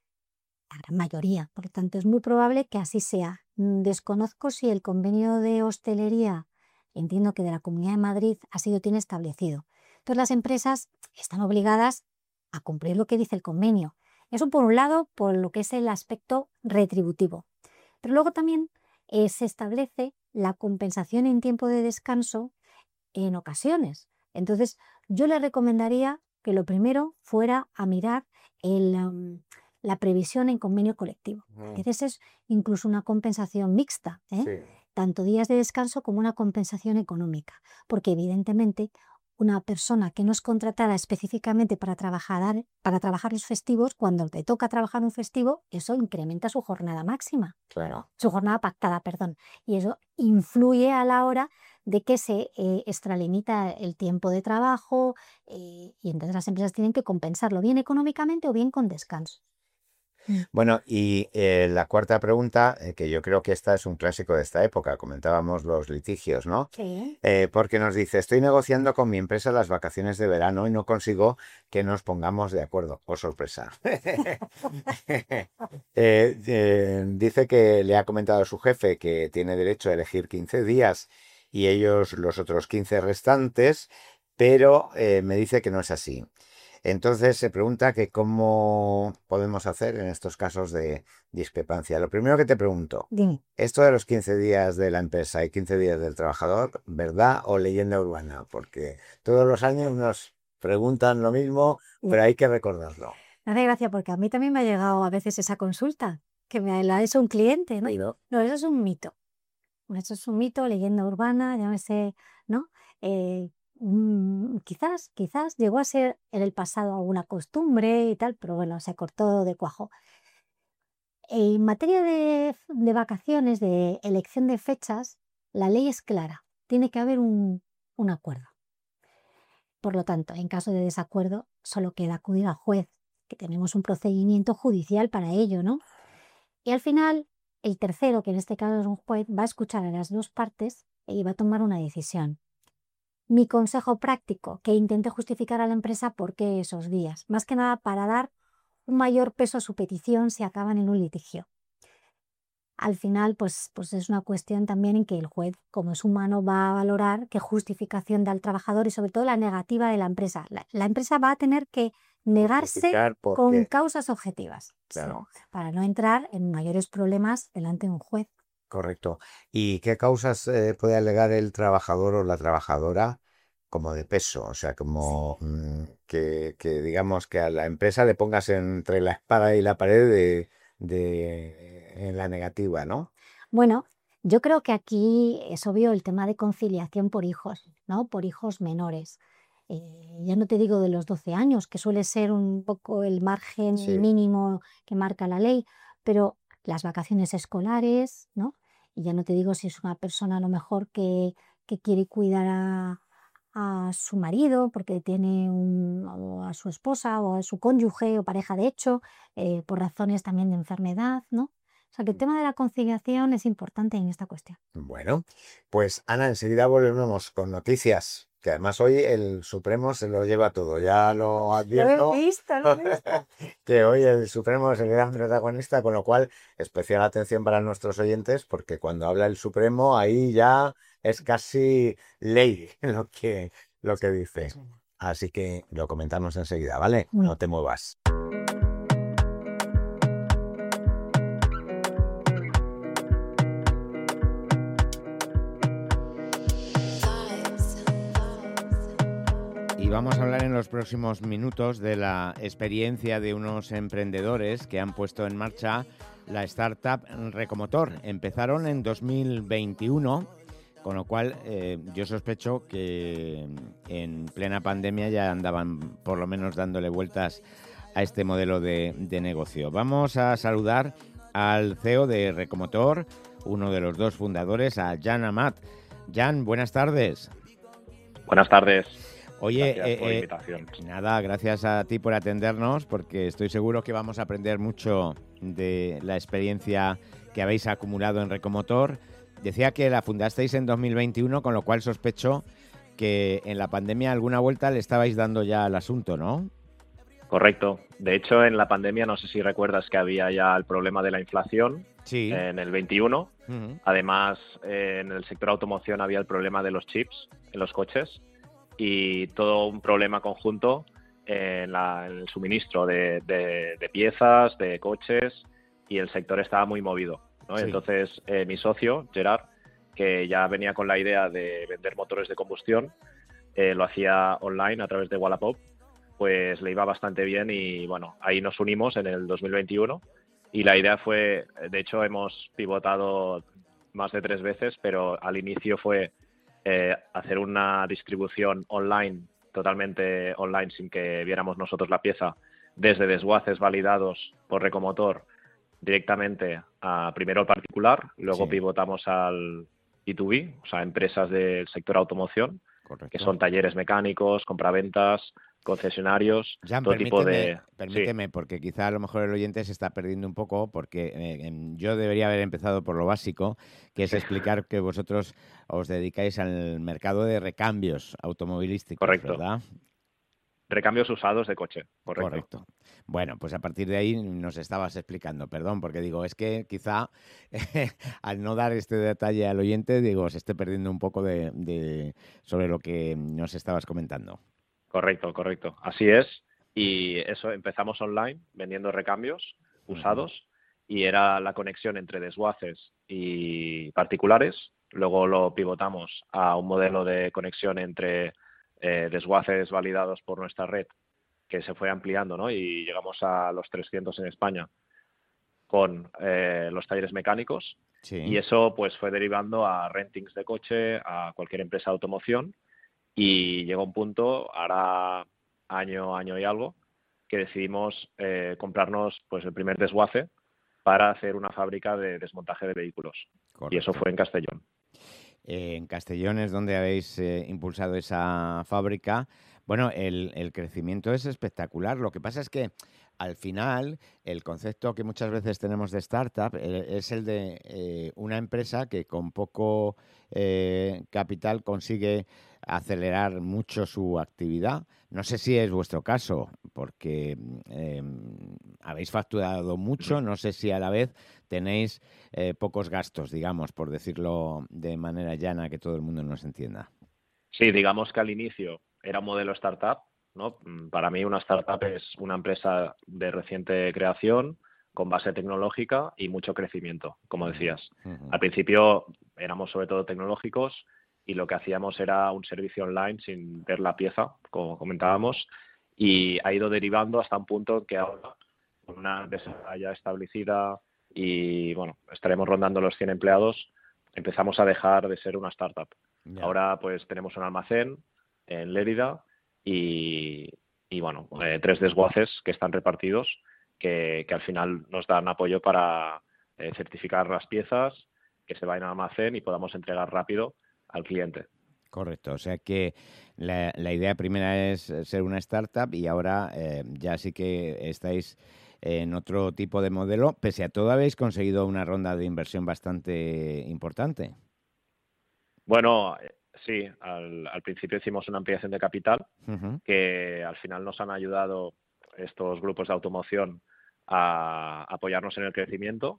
La gran mayoría, por lo tanto, es muy probable que así sea. Mm, Desconozco si el convenio de hostelería, entiendo que de la Comunidad de Madrid, así lo tiene establecido. Entonces las empresas están obligadas a cumplir lo que dice el convenio. Eso por un lado, por lo que es el aspecto retributivo. Pero luego también eh, se establece la compensación en tiempo de descanso en ocasiones. Entonces yo le recomendaría que lo primero fuera a mirar el, um, la previsión en convenio colectivo. A veces es incluso una compensación mixta, ¿eh? Sí. Tanto días de descanso como una compensación económica, porque evidentemente una persona que no es contratada específicamente para trabajar, para trabajar los festivos, cuando te toca trabajar un festivo, eso incrementa su jornada máxima. Claro. Su jornada pactada, perdón. Y eso influye a la hora de que se eh, extralimita el tiempo de trabajo eh, y entonces las empresas tienen que compensarlo bien económicamente o bien con descanso. Bueno, y eh, la cuarta pregunta, eh, que yo creo que esta es un clásico de esta época, comentábamos los litigios, ¿no? Sí. Eh, porque nos dice, estoy negociando con mi empresa las vacaciones de verano y no consigo que nos pongamos de acuerdo. Oh, sorpresa. eh, eh, dice que le ha comentado a su jefe que tiene derecho a elegir quince días y ellos los otros quince restantes, pero eh, me dice que no es así. Entonces se pregunta que cómo podemos hacer en estos casos de discrepancia. Lo primero que te pregunto, Dime. esto de los quince días de la empresa y quince días del trabajador, ¿verdad o leyenda urbana? Porque todos los años nos preguntan lo mismo, pero hay que recordarlo. Me hace gracia porque a mí también me ha llegado a veces esa consulta, que me la ha hecho un cliente, ¿no? No. No, eso es un mito. Eso es un mito, leyenda urbana, llámese, ¿no? Eh, Mm, quizás, quizás llegó a ser en el pasado alguna costumbre y tal, pero bueno, se cortó de cuajo. En materia de, de vacaciones, de elección de fechas, la ley es clara. Tiene que haber un, un acuerdo. Por lo tanto, en caso de desacuerdo, solo queda acudir al juez, que tenemos un procedimiento judicial para ello, ¿no? Y al final, el tercero, que en este caso es un juez, va a escuchar a las dos partes y va a tomar una decisión. Mi consejo práctico, que intente justificar a la empresa por qué esos días, más que nada para dar un mayor peso a su petición si acaban en un litigio. Al final, pues, pues es una cuestión también en que el juez, como es humano, va a valorar qué justificación da al trabajador y sobre todo la negativa de la empresa. La, la empresa va a tener que negarse con causas objetivas, claro, sí, para no entrar en mayores problemas delante de un juez. Correcto. ¿Y qué causas eh, puede alegar el trabajador o la trabajadora como de peso? O sea, como mmm, que, que digamos que a la empresa le pongas entre la espada y la pared de, de en la negativa, ¿no? Bueno, yo creo que aquí es obvio el tema de conciliación por hijos, ¿no? Por hijos menores. Eh, ya no te digo de los doce años, que suele ser un poco el margen Sí. mínimo que marca la ley, pero las vacaciones escolares, ¿no? Y ya no te digo si es una persona a lo mejor que, que quiere cuidar a, a su marido porque tiene un, o a su esposa o a su cónyuge o pareja de hecho, eh, por razones también de enfermedad, ¿no? O sea que el tema de la conciliación es importante en esta cuestión. Bueno, pues Ana, enseguida volvemos con noticias, que además hoy el Supremo se lo lleva todo, ya lo advierto. Lo he visto, lo he visto. Que hoy el Supremo es el gran protagonista, con lo cual especial atención para nuestros oyentes, porque cuando habla el Supremo ahí ya es casi ley lo que, lo que dice. Así que lo comentamos enseguida, ¿vale? Muy No te muevas. Y vamos a hablar en los próximos minutos de la experiencia de unos emprendedores que han puesto en marcha la startup Recomotor. Empezaron en dos mil veintiuno, con lo cual eh, yo sospecho que en plena pandemia ya andaban por lo menos dándole vueltas a este modelo de, de negocio. Vamos a saludar al C E O de Recomotor, uno de los dos fundadores, a Jan Amat. Jan, buenas tardes. Buenas tardes. Oye, gracias por la eh, invitación. Nada, gracias a ti por atendernos, porque estoy seguro que vamos a aprender mucho de la experiencia que habéis acumulado en Recomotor. Decía que la fundasteis en dos mil veintiuno, con lo cual sospecho que en la pandemia alguna vuelta le estabais dando ya al asunto, ¿no? Correcto. De hecho, en la pandemia, no sé si recuerdas que había ya el problema de la inflación sí. en el veintiuno. Uh-huh. Además, eh, en el sector automoción había el problema de los chips en los coches y todo un problema conjunto en, la, en el suministro de, de, de piezas, de coches, y el sector estaba muy movido, ¿no? Sí. Entonces, eh, mi socio, Gerard, que ya venía con la idea de vender motores de combustión, eh, lo hacía online a través de Wallapop, pues le iba bastante bien y bueno, ahí nos unimos en el dos mil veintiuno y la idea fue, de hecho hemos pivotado más de tres veces, pero al inicio fue eh, hacer una distribución online, totalmente online, sin que viéramos nosotros la pieza, desde desguaces validados por Recomotor directamente a primero al particular, luego Sí. pivotamos al B dos B, o sea, empresas del sector automoción, Correcto. que son talleres mecánicos, compraventas, concesionarios, Jan, todo tipo permíteme, de... permíteme, porque quizá a lo mejor el oyente se está perdiendo un poco, porque eh, em, yo debería haber empezado por lo básico, que es explicar que vosotros os dedicáis al mercado de recambios automovilísticos, Correcto. ¿verdad? Recambios usados de coche, correcto. Correcto. Bueno, pues a partir de ahí nos estabas explicando, perdón, porque digo, es que quizá al no dar este detalle al oyente, digo, se esté perdiendo un poco de, de sobre lo que nos estabas comentando. Correcto, correcto. Así es. Y eso, empezamos online vendiendo recambios usados y era la conexión entre desguaces y particulares. Luego lo pivotamos a un modelo de conexión entre eh, desguaces validados por nuestra red, que se fue ampliando, ¿no? Y llegamos a los trescientos en España con eh, los talleres mecánicos. Sí. Y eso pues fue derivando a rentings de coche, a cualquier empresa de automoción. Y llegó un punto, ahora año, año y algo, que decidimos eh, comprarnos pues el primer desguace para hacer una fábrica de desmontaje de vehículos. Correcto. Y eso fue en Castellón. Eh, en Castellón es donde habéis eh, impulsado esa fábrica. Bueno, el, el crecimiento es espectacular. Lo que pasa es que al final el concepto que muchas veces tenemos de startup eh, es el de eh, una empresa que con poco eh, capital consigue acelerar mucho su actividad. No sé si es vuestro caso, porque eh, habéis facturado mucho, no sé si a la vez tenéis eh, pocos gastos, digamos, por decirlo de manera llana, que todo el mundo nos entienda. Sí, digamos que al inicio era un modelo startup, ¿no? Para mí una startup es una empresa de reciente creación, con base tecnológica y mucho crecimiento, como decías. Uh-huh. Al principio éramos sobre todo tecnológicos y lo que hacíamos era un servicio online sin ver la pieza, como comentábamos, y ha ido derivando hasta un punto que ahora, con una empresa ya establecida y, bueno, estaremos rondando los cien empleados, empezamos a dejar de ser una startup. Ya. Ahora, pues, tenemos un almacén en Lérida y, y bueno, eh, tres desguaces que están repartidos que, que al final nos dan apoyo para eh, certificar las piezas, que se vayan al almacén y podamos entregar rápido al cliente. Correcto, o sea que la, la idea primera es ser una startup y ahora eh, ya sí que estáis en otro tipo de modelo. Pese a todo, habéis conseguido una ronda de inversión bastante importante. Bueno, sí, al, al principio hicimos una ampliación de capital Uh-huh. que al final nos han ayudado estos grupos de automoción a apoyarnos en el crecimiento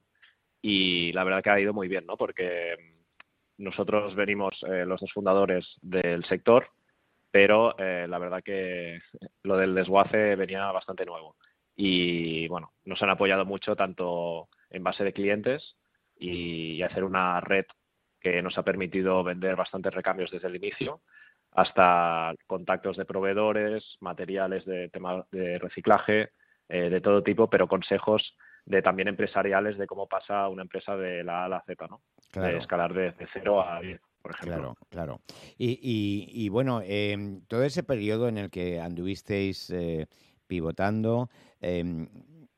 y la verdad que ha ido muy bien, ¿no? Porque nosotros venimos, eh, los dos fundadores del sector, pero eh, la verdad que lo del desguace venía bastante nuevo. Y bueno, nos han apoyado mucho tanto en base de clientes y, y hacer una red que nos ha permitido vender bastantes recambios desde el inicio, hasta contactos de proveedores, materiales de tema de reciclaje, eh, de todo tipo, pero consejos de también empresariales de cómo pasa una empresa de la A a la Z, ¿no? Claro. De escalar de, de cero a diez, por ejemplo. Claro, claro. Y, y, y bueno, eh, todo ese periodo en el que anduvisteis eh, pivotando, eh,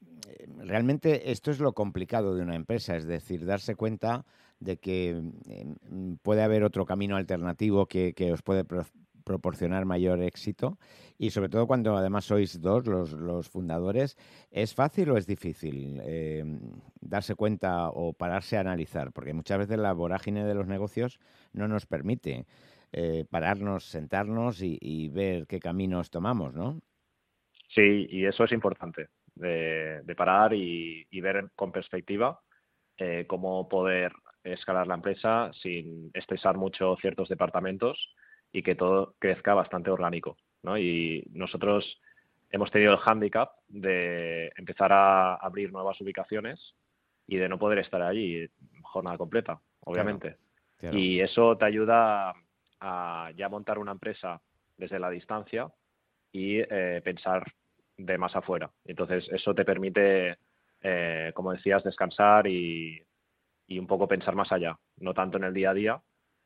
realmente esto es lo complicado de una empresa, es decir, darse cuenta de que eh, puede haber otro camino alternativo que, que os puede pro proporcionar mayor éxito y sobre todo cuando además sois dos los, los fundadores, ¿es fácil o es difícil eh, darse cuenta o pararse a analizar? Porque muchas veces la vorágine de los negocios no nos permite eh, pararnos, sentarnos y, y ver qué caminos tomamos, ¿no? Sí, y eso es importante, de, de parar y, y ver con perspectiva eh, cómo poder escalar la empresa sin estresar mucho ciertos departamentos y que todo crezca bastante orgánico, ¿no? Y nosotros hemos tenido el hándicap de empezar a abrir nuevas ubicaciones y de no poder estar allí jornada completa, obviamente. Claro, claro. Y eso te ayuda a, a ya montar una empresa desde la distancia y eh, pensar de más afuera. Entonces, eso te permite, eh, como decías, descansar y, y un poco pensar más allá, no tanto en el día a día,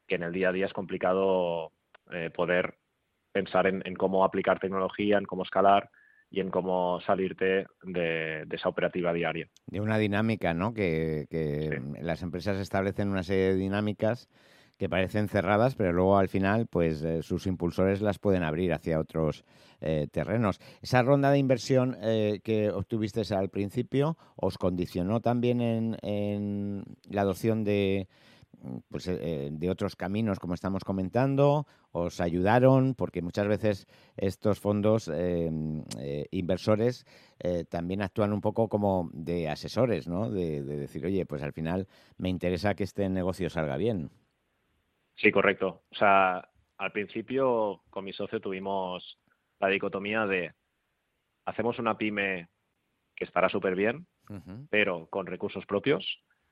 que en el día a día es complicado eh, poder pensar en, en cómo aplicar tecnología, en cómo escalar y en cómo salirte de, de esa operativa diaria. De una dinámica, ¿no? Que, que sí. Las empresas establecen una serie de dinámicas que parecen cerradas, pero luego al final pues eh, sus impulsores las pueden abrir hacia otros eh, terrenos. Esa ronda de inversión eh, que obtuvisteis al principio, ¿os condicionó también en, en la adopción de, pues, eh, de otros caminos, como estamos comentando? ¿Os ayudaron? Porque muchas veces estos fondos eh, eh, inversores eh, también actúan un poco como de asesores, ¿no? De, de decir, oye, pues al final me interesa que este negocio salga bien. Sí, correcto. O sea, al principio con mi socio tuvimos la dicotomía de hacemos una pyme que estará súper bien, uh-huh. pero con recursos propios,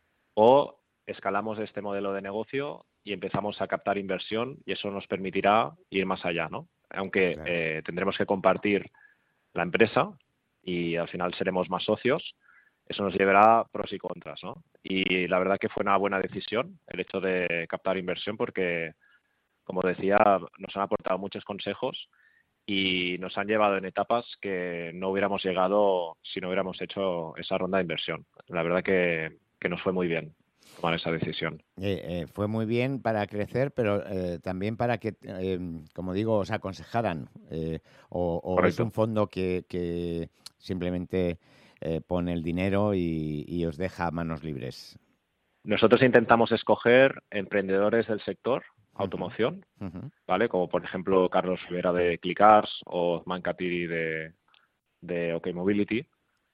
o escalamos este modelo de negocio y empezamos a captar inversión y eso nos permitirá ir más allá, ¿no? Aunque claro. eh, tendremos que compartir la empresa y al final seremos más socios, eso nos llevará pros y contras, ¿no? Y la verdad que fue una buena decisión el hecho de captar inversión porque, como decía, nos han aportado muchos consejos y nos han llevado en etapas que no hubiéramos llegado si no hubiéramos hecho esa ronda de inversión. La verdad que, que nos fue muy bien tomar esa decisión. Eh, eh, fue muy bien para crecer, pero eh, también para que, eh, como digo, os aconsejaran. Eh, o o es un fondo que, que simplemente eh, pone el dinero y, y os deja manos libres. Nosotros intentamos escoger emprendedores del sector automoción, uh-huh. ¿vale? Como por ejemplo Carlos Rivera de Clicars o Mancatiri de, de OK Mobility.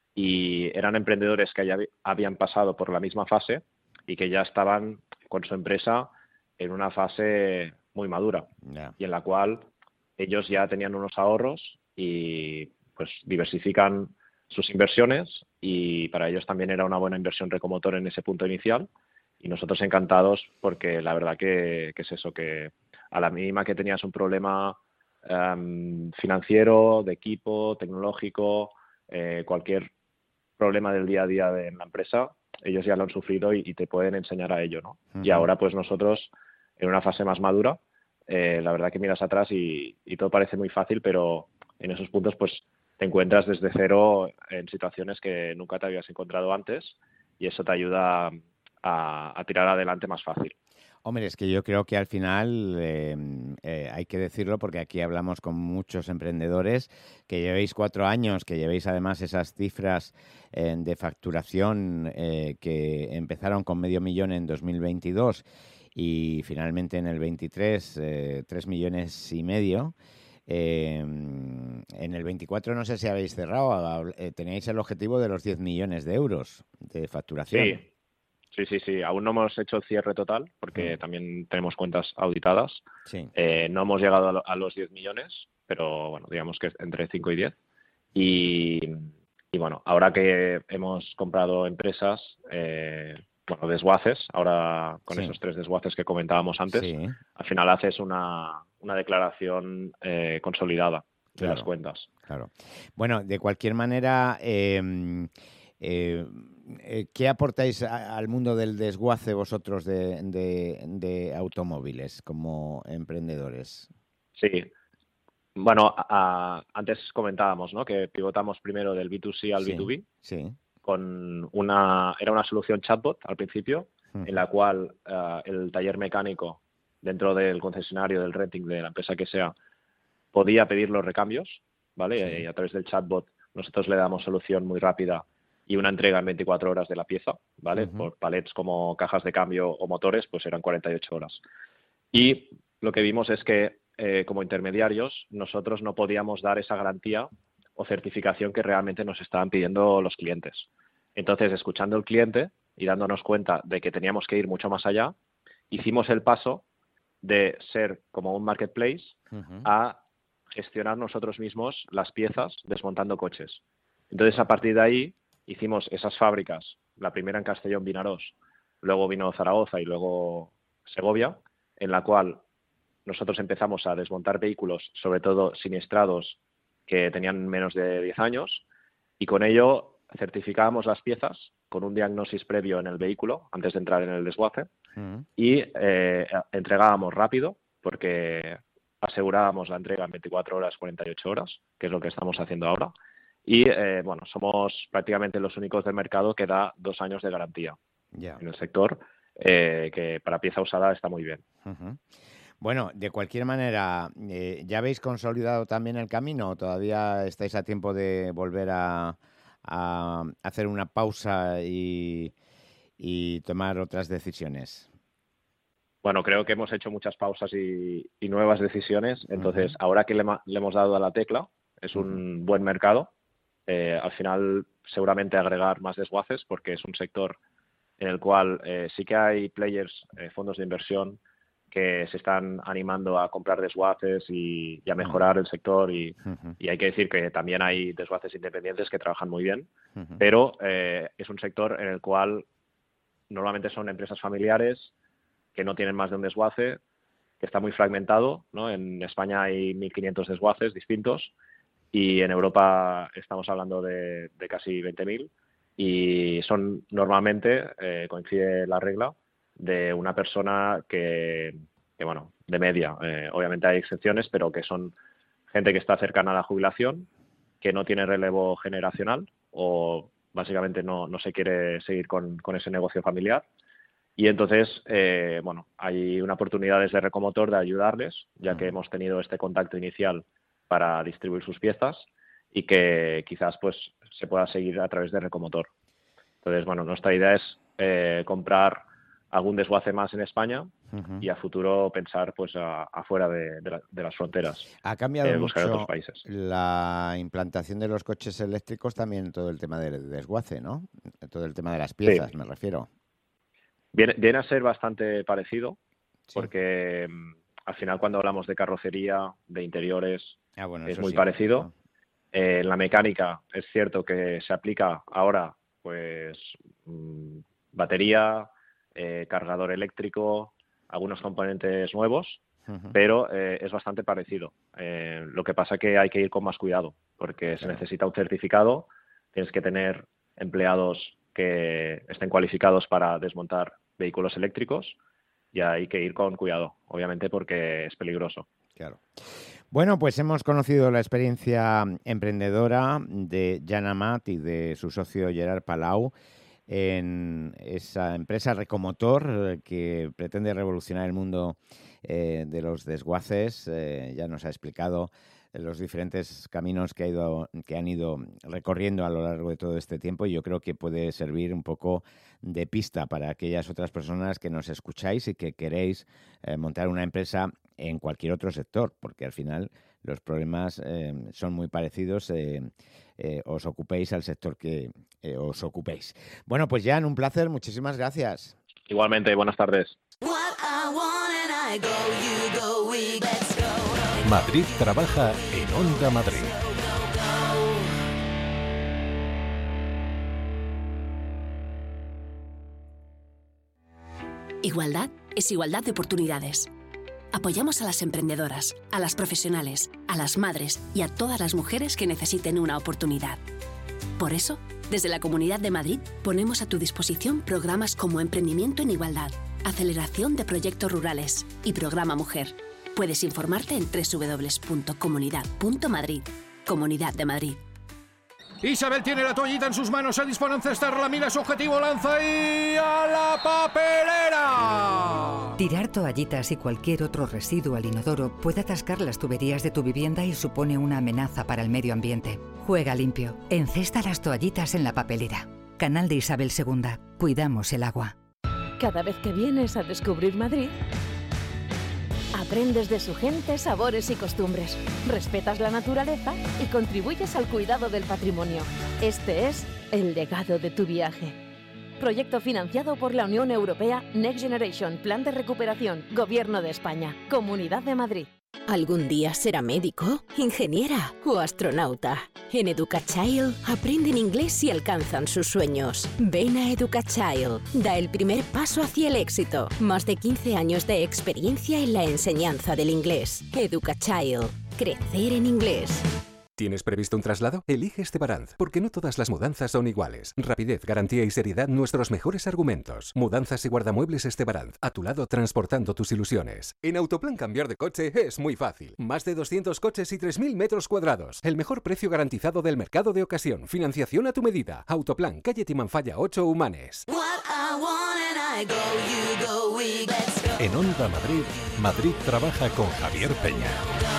Y eran emprendedores que ya habían pasado por la misma fase y que ya estaban con su empresa en una fase muy madura yeah. y en la cual ellos ya tenían unos ahorros y pues diversifican sus inversiones y para ellos también era una buena inversión Recomotor en ese punto inicial y nosotros encantados porque la verdad que, que es eso, que a la mínima que tenías un problema um, financiero, de equipo, tecnológico, eh, cualquier problema del día a día de, en la empresa, ellos ya lo han sufrido y, y te pueden enseñar a ello, ¿no? Uh-huh. Y ahora pues nosotros en una fase más madura, eh, la verdad que miras atrás y, y todo parece muy fácil, pero en esos puntos pues te encuentras desde cero en situaciones que nunca te habías encontrado antes y eso te ayuda a, a tirar adelante más fácil. Hombre, es que yo creo que al final eh, eh, hay que decirlo porque aquí hablamos con muchos emprendedores que llevéis cuatro años, que llevéis además esas cifras eh, de facturación eh, que empezaron con medio millón en dos mil veintidós y finalmente en el veintitrés eh, tres millones y medio. Eh, en el veinticuatro no sé si habéis cerrado, eh, teníais el objetivo de los diez millones de euros de facturación. Sí, sí, sí, sí. Aún no hemos hecho el cierre total porque mm. también tenemos cuentas auditadas. Sí. Eh, no hemos llegado a, lo, a los diez millones, pero bueno, digamos que entre cinco y diez. Y, y bueno, ahora que hemos comprado empresas, eh, bueno, desguaces, ahora con sí. esos tres desguaces que comentábamos antes, sí. al final haces una, una declaración eh, consolidada de claro, las cuentas. Claro. Bueno, de cualquier manera, eh, eh, ¿qué aportáis a, al mundo del desguace vosotros de, de, de automóviles como emprendedores? Sí. Bueno, a, a, antes comentábamos, ¿no?, que pivotamos primero del B dos C al sí, B dos B. Sí. Con una, era una solución chatbot al principio, uh-huh. en la cual uh, el taller mecánico dentro del concesionario, del renting, de la empresa que sea, podía pedir los recambios, ¿vale? Sí. Y a través del chatbot nosotros le damos solución muy rápida y una entrega en veinticuatro horas de la pieza, ¿vale? Uh-huh. Por palets como cajas de cambio o motores, pues eran cuarenta y ocho horas. Y lo que vimos es que eh, como intermediarios nosotros no podíamos dar esa garantía o certificación que realmente nos estaban pidiendo los clientes. Entonces, escuchando al cliente y dándonos cuenta de que teníamos que ir mucho más allá, hicimos el paso de ser como un marketplace uh-huh. a gestionar nosotros mismos las piezas desmontando coches. Entonces, a partir de ahí, hicimos esas fábricas, la primera en Castellón, Vinarós, luego vino Zaragoza y luego Segovia, en la cual nosotros empezamos a desmontar vehículos, sobre todo siniestrados, que tenían menos de diez años, y con ello certificábamos las piezas con un diagnóstico previo en el vehículo antes de entrar en el desguace Mm. y eh, entregábamos rápido porque asegurábamos la entrega en veinticuatro horas, cuarenta y ocho horas, que es lo que estamos haciendo ahora. Y eh, bueno, somos prácticamente los únicos del mercado que da dos años de garantía Ya. en el sector, eh, que para pieza usada está muy bien. Ujú. Bueno, de cualquier manera, eh, ¿ya habéis consolidado también el camino o todavía estáis a tiempo de volver a, a hacer una pausa y, y tomar otras decisiones? Bueno, creo que hemos hecho muchas pausas y, y nuevas decisiones. Entonces, uh-huh. ahora que le, le hemos dado a la tecla, es un uh-huh. buen mercado. Eh, al final, seguramente agregar más desguaces porque es un sector en el cual eh, sí que hay players, eh, fondos de inversión, que se están animando a comprar desguaces y, y a mejorar uh-huh. el sector. Y, uh-huh. y hay que decir que también hay desguaces independientes que trabajan muy bien. Uh-huh. Pero eh, es un sector en el cual normalmente son empresas familiares que no tienen más de un desguace, que está muy fragmentado, ¿no? En España hay mil quinientos desguaces distintos y en Europa estamos hablando de, de casi veinte mil y son normalmente, eh, coincide la regla, de una persona que, que bueno, de media. Eh, obviamente hay excepciones, pero que son gente que está cercana a la jubilación, que no tiene relevo generacional o básicamente no, no se quiere seguir con, con ese negocio familiar. Y entonces, eh, bueno, hay una oportunidad desde Recomotor de ayudarles, ya que hemos tenido este contacto inicial para distribuir sus piezas y que quizás pues se pueda seguir a través de Recomotor. Entonces, bueno, nuestra idea es eh, comprar algún desguace más en España uh-huh. y a futuro pensar pues a, afuera de, de, la, de las fronteras. Ha cambiado eh, mucho otros países. La implantación de los coches eléctricos, también todo el tema del desguace, ¿no? Todo el tema de las piezas, sí. me refiero. Viene, viene a ser bastante parecido, sí. porque um, al final cuando hablamos de carrocería, de interiores, ah, bueno, es muy sí, parecido. ¿no? Eh, en la mecánica es cierto que se aplica ahora pues um, batería, eh, cargador eléctrico, algunos componentes nuevos, uh-huh. pero eh, es bastante parecido. Eh, lo que pasa que hay que ir con más cuidado, porque claro. se necesita un certificado, tienes que tener empleados que estén cualificados para desmontar vehículos eléctricos y hay que ir con cuidado, obviamente, porque es peligroso. Claro. Bueno, pues hemos conocido la experiencia emprendedora de Jan Amat y de su socio Gerard Palau en esa empresa Recomotor que pretende revolucionar el mundo eh, de los desguaces. Eh, ya nos ha explicado los diferentes caminos que, ha ido, que han ido recorriendo a lo largo de todo este tiempo y yo creo que puede servir un poco de pista para aquellas otras personas que nos escucháis y que queréis eh, montar una empresa en cualquier otro sector, porque al final los problemas eh, son muy parecidos, eh, eh, os ocupéis al sector que eh, os ocupéis. Bueno, pues Jan, un placer, muchísimas gracias. Igualmente, buenas tardes. Madrid trabaja en Onda Madrid. Igualdad es igualdad de oportunidades. Apoyamos a las emprendedoras, a las profesionales, a las madres y a todas las mujeres que necesiten una oportunidad. Por eso, desde la Comunidad de Madrid, ponemos a tu disposición programas como Emprendimiento en Igualdad, Aceleración de Proyectos Rurales y Programa Mujer. Puedes informarte en doble u doble u doble u punto comunidad punto madrid. Comunidad de Madrid. Isabel tiene la toallita en sus manos, se dispone a encestar, la mira su objetivo, lanza y a la papelera. Tirar toallitas y cualquier otro residuo al inodoro puede atascar las tuberías de tu vivienda y supone una amenaza para el medio ambiente. Juega limpio. Encesta las toallitas en la papelera. Canal de Isabel segunda. Cuidamos el agua. Cada vez que vienes a descubrir Madrid, aprendes de su gente, sabores y costumbres, respetas la naturaleza y contribuyes al cuidado del patrimonio. Este es el legado de tu viaje. Proyecto financiado por la Unión Europea Next Generation, Plan de Recuperación, Gobierno de España, Comunidad de Madrid. ¿Algún día será médico, ingeniera o astronauta? En Educachild aprenden inglés y alcanzan sus sueños. Ven a Educachild, da el primer paso hacia el éxito. Más de quince años de experiencia en la enseñanza del inglés. Educachild, crecer en inglés. ¿Tienes previsto un traslado? Elige Estebaranz, porque no todas las mudanzas son iguales. Rapidez, garantía y seriedad, nuestros mejores argumentos. Mudanzas y guardamuebles Estebaranz, a tu lado transportando tus ilusiones. En Autoplan cambiar de coche es muy fácil. Más de doscientos coches y tres mil metros cuadrados. El mejor precio garantizado del mercado de ocasión. Financiación a tu medida. Autoplan, calle Timanfaya ocho, Humanes. En Onda Madrid, Madrid trabaja con Javier Peña.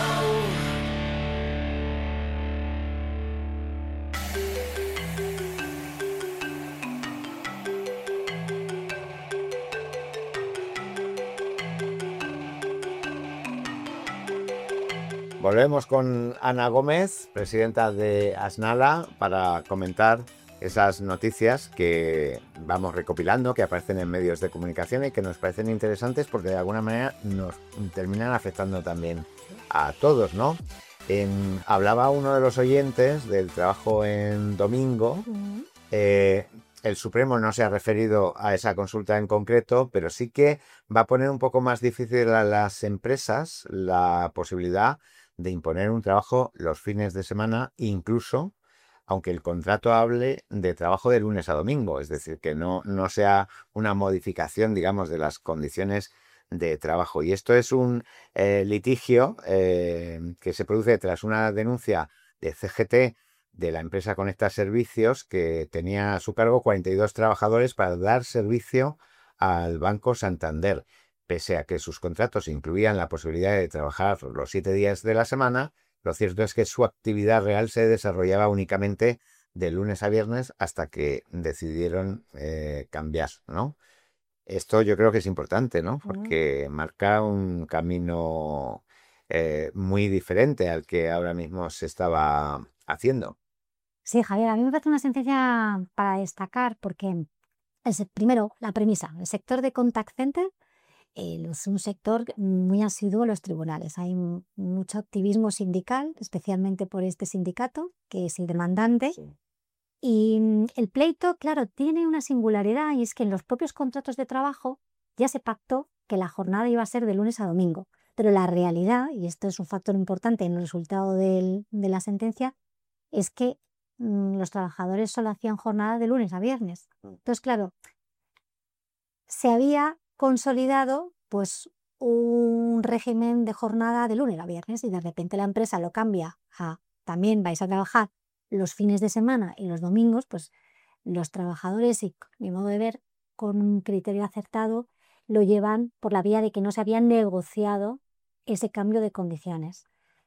Volvemos con Ana Gómez, presidenta de Asnala, para comentar esas noticias que vamos recopilando, que aparecen en medios de comunicación y que nos parecen interesantes porque de alguna manera nos terminan afectando también a todos, ¿no? En, hablaba uno de los oyentes del trabajo en domingo. Uh-huh. eh, el Supremo no se ha referido a esa consulta en concreto, pero sí que va a poner un poco más difícil a las empresas la posibilidad de imponer un trabajo los fines de semana, incluso aunque el contrato hable de trabajo de lunes a domingo, es decir, que no, no sea una modificación, digamos, de las condiciones de trabajo. Y esto es un eh, litigio eh, que se produce tras una denuncia de C G T, de la empresa Conecta Servicios, que tenía a su cargo cuarenta y dos trabajadores para dar servicio al Banco Santander. Pese a que sus contratos incluían la posibilidad de trabajar los siete días de la semana, lo cierto es que su actividad real se desarrollaba únicamente de lunes a viernes hasta que decidieron eh, cambiar, ¿no? Esto yo creo que es importante, ¿no? Porque uh-huh. marca un camino eh, muy diferente al que ahora mismo se estaba haciendo. Sí, Javier, a mí me parece una sentencia para destacar porque, es, primero, la premisa, el sector de contact center es un sector muy asiduo a los tribunales. Hay mucho activismo sindical, especialmente por este sindicato, que es el demandante. Sí. Y el pleito, claro, tiene una singularidad, y es que en los propios contratos de trabajo ya se pactó que la jornada iba a ser de lunes a domingo. Pero la realidad, y esto es un factor importante en el resultado del, de la sentencia, es que mmm, los trabajadores solo hacían jornada de lunes a viernes. Entonces, claro, se había consolidado pues un régimen de jornada de lunes a viernes y de repente la empresa lo cambia a también vais a trabajar los fines de semana y los domingos, pues los trabajadores, y mi modo de ver, con un criterio acertado, lo llevan por la vía de que no se había negociado ese cambio de condiciones.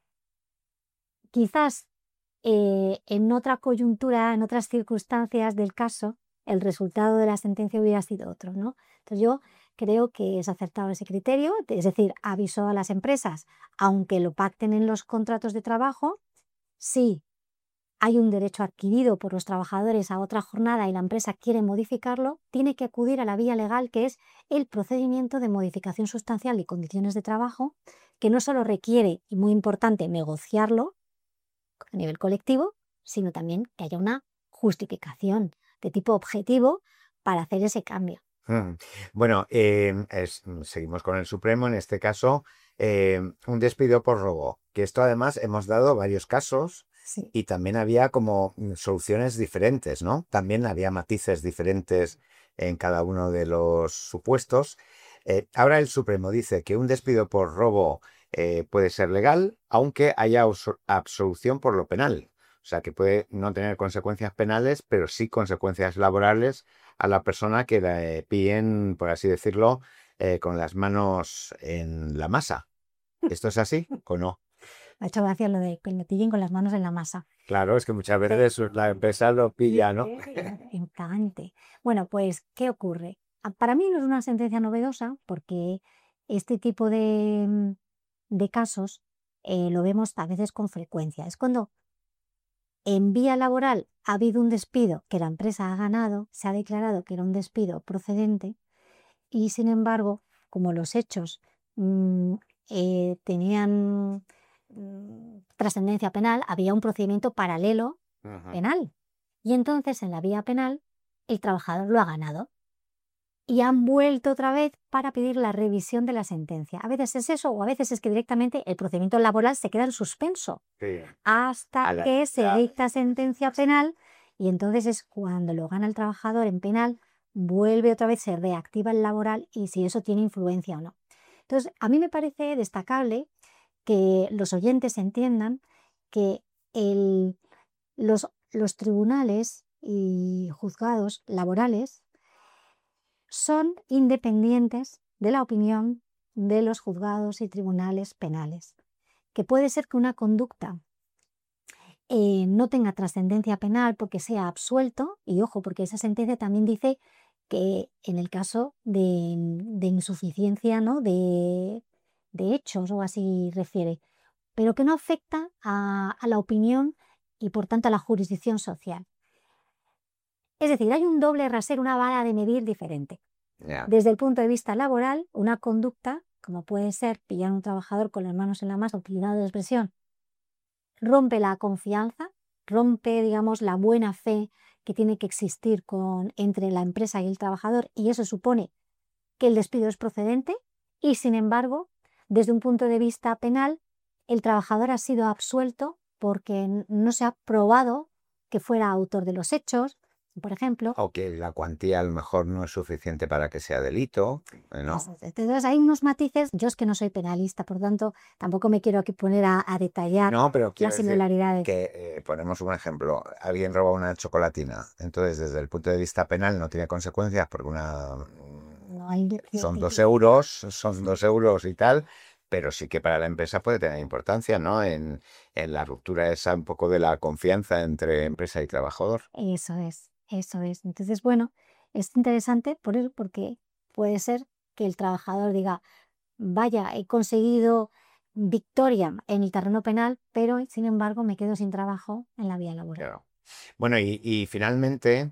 Quizás eh, en otra coyuntura, en otras circunstancias del caso, el resultado de la sentencia hubiera sido otro, ¿no? Entonces yo creo que es acertado ese criterio, es decir, avisó a las empresas, aunque lo pacten en los contratos de trabajo, si hay un derecho adquirido por los trabajadores a otra jornada y la empresa quiere modificarlo, tiene que acudir a la vía legal, que es el procedimiento de modificación sustancial y condiciones de trabajo, que no solo requiere, y muy importante, negociarlo a nivel colectivo, sino también que haya una justificación de tipo objetivo para hacer ese cambio. Hmm. Bueno, eh, es, seguimos con el Supremo, en este caso, eh, un despido por robo, que esto además hemos dado varios casos. Sí. Y también había como soluciones diferentes, ¿no? También había matices diferentes en cada uno de los supuestos. Eh, ahora el Supremo dice que un despido por robo eh, puede ser legal, aunque haya absolución por lo penal. O sea, que puede no tener consecuencias penales, pero sí consecuencias laborales a la persona que la pillen, por así decirlo, eh, con las manos en la masa. ¿Esto es así o no? Me ha hecho gracia lo de que me pillen con las manos en la masa. Claro, es que muchas veces sí. La empresa lo pilla, ¿no? Encante. Bueno, pues, ¿qué ocurre? Para mí no es una sentencia novedosa porque este tipo de, de casos eh, lo vemos a veces con frecuencia. Es cuando en vía laboral ha habido un despido que la empresa ha ganado, se ha declarado que era un despido procedente y, sin embargo, como los hechos mmm, eh, tenían trascendencia penal, había un procedimiento paralelo Ajá. penal. Y entonces en la vía penal el trabajador lo ha ganado. y han vuelto otra vez para pedir la revisión de la sentencia. A veces es eso, o a veces es que directamente el procedimiento laboral se queda en suspenso Sí. hasta la- que se la- dicta sentencia penal, y entonces es cuando lo gana el trabajador en penal, vuelve otra vez, se reactiva el laboral y si eso tiene influencia o no. Entonces, a mí me parece destacable que los oyentes entiendan que el, los, los tribunales y juzgados laborales son independientes de la opinión de los juzgados y tribunales penales. Que puede ser que una conducta eh, no tenga trascendencia penal porque sea absuelto, y ojo, porque esa sentencia también dice que en el caso de, de insuficiencia, ¿no? de, de hechos o así refiere, pero que no afecta a, a la opinión y por tanto a la jurisdicción social. Es decir, hay un doble rasero, una vara de medir diferente. Ya. Desde el punto de vista laboral, una conducta, como puede ser pillar a un trabajador con las manos en la masa, utilidad de expresión, rompe la confianza, rompe, digamos, la buena fe que tiene que existir con, entre la empresa y el trabajador, y eso supone que el despido es procedente, y sin embargo, desde un punto de vista penal, el trabajador ha sido absuelto porque no se ha probado que fuera autor de los hechos, por ejemplo. O que la cuantía a lo mejor no es suficiente para que sea delito, ¿no? Entonces hay unos matices. Yo es que no soy penalista, por tanto, tampoco me quiero aquí poner a, a detallar No, pero quiero las decir similaridades. que, eh, ponemos un ejemplo, alguien roba una chocolatina, entonces desde el punto de vista penal no tiene consecuencias porque una No hay- son dos euros, son dos euros y tal, pero sí que para la empresa puede tener importancia, ¿no? En, en la ruptura esa un poco de la confianza entre empresa y trabajador. Eso es, eso es. Entonces, bueno, es interesante por eso, porque puede ser que el trabajador diga, vaya, he conseguido victoria en el terreno penal, pero sin embargo me quedo sin trabajo en la vía laboral. Claro. Bueno, y, y finalmente,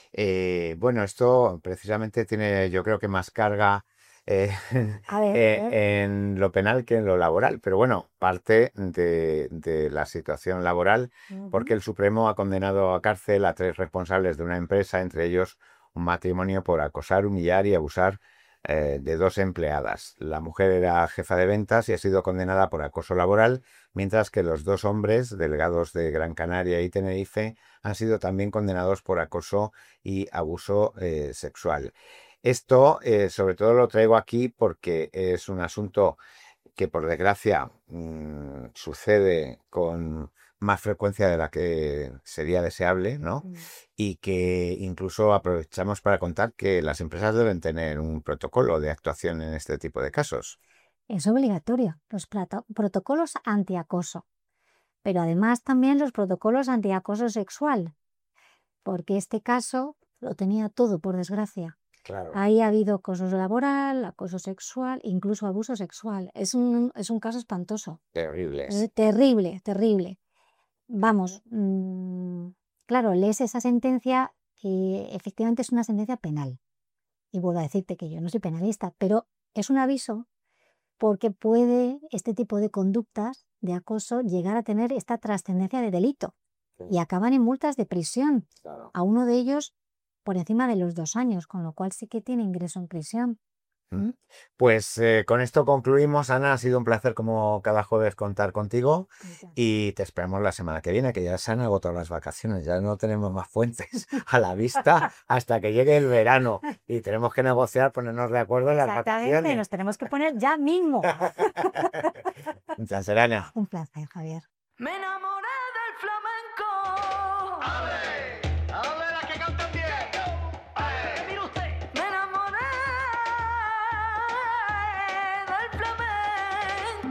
eh, bueno, esto precisamente tiene, yo creo que más carga eh, A ver, eh, a ver. en lo penal que en lo laboral, pero bueno, parte de, de la situación laboral, porque el Supremo ha condenado a cárcel a tres responsables de una empresa, entre ellos un matrimonio por acosar, humillar y abusar eh, de dos empleadas. La mujer era jefa de ventas y ha sido condenada por acoso laboral, mientras que los dos hombres, delegados de Gran Canaria y Tenerife, han sido también condenados por acoso y abuso eh, sexual. Esto, eh, sobre todo, lo traigo aquí porque es un asunto que, por desgracia, mmm, sucede con más frecuencia de la que sería deseable, ¿no? Mm. Y que incluso aprovechamos para contar que las empresas deben tener un protocolo de actuación en este tipo de casos. Es obligatorio, los plato- protocolos antiacoso, pero además también los protocolos antiacoso sexual, porque este caso lo tenía todo, por desgracia. Claro. Ahí ha habido acoso laboral, acoso sexual, incluso abuso sexual. Es un, es un caso espantoso. Terribles. Eh, terrible, terrible. Vamos, mmm, claro, lees esa sentencia y efectivamente es una sentencia penal. Y vuelvo a decirte que yo no soy penalista, pero es un aviso porque puede este tipo de conductas de acoso llegar a tener esta trascendencia de delito. Sí. Y acaban en multas de prisión. Claro. A uno de ellos por encima de los dos años, con lo cual sí que tiene ingreso en prisión. ¿Mm? Pues eh, con esto concluimos. Ana, ha sido un placer como cada jueves contar contigo y te esperamos la semana que viene, que ya se han agotado las vacaciones, ya no tenemos más fuentes a la vista hasta que llegue el verano y tenemos que negociar, ponernos de acuerdo en las Exactamente, vacaciones. nos tenemos que poner ya mismo. Un placer, Ana. Un placer, Javier. Me enamoré del flamenco. ¡Ale! ¡Ale, la que cantan bien! ¡Ale! ¡Mire usted! Me enamoré del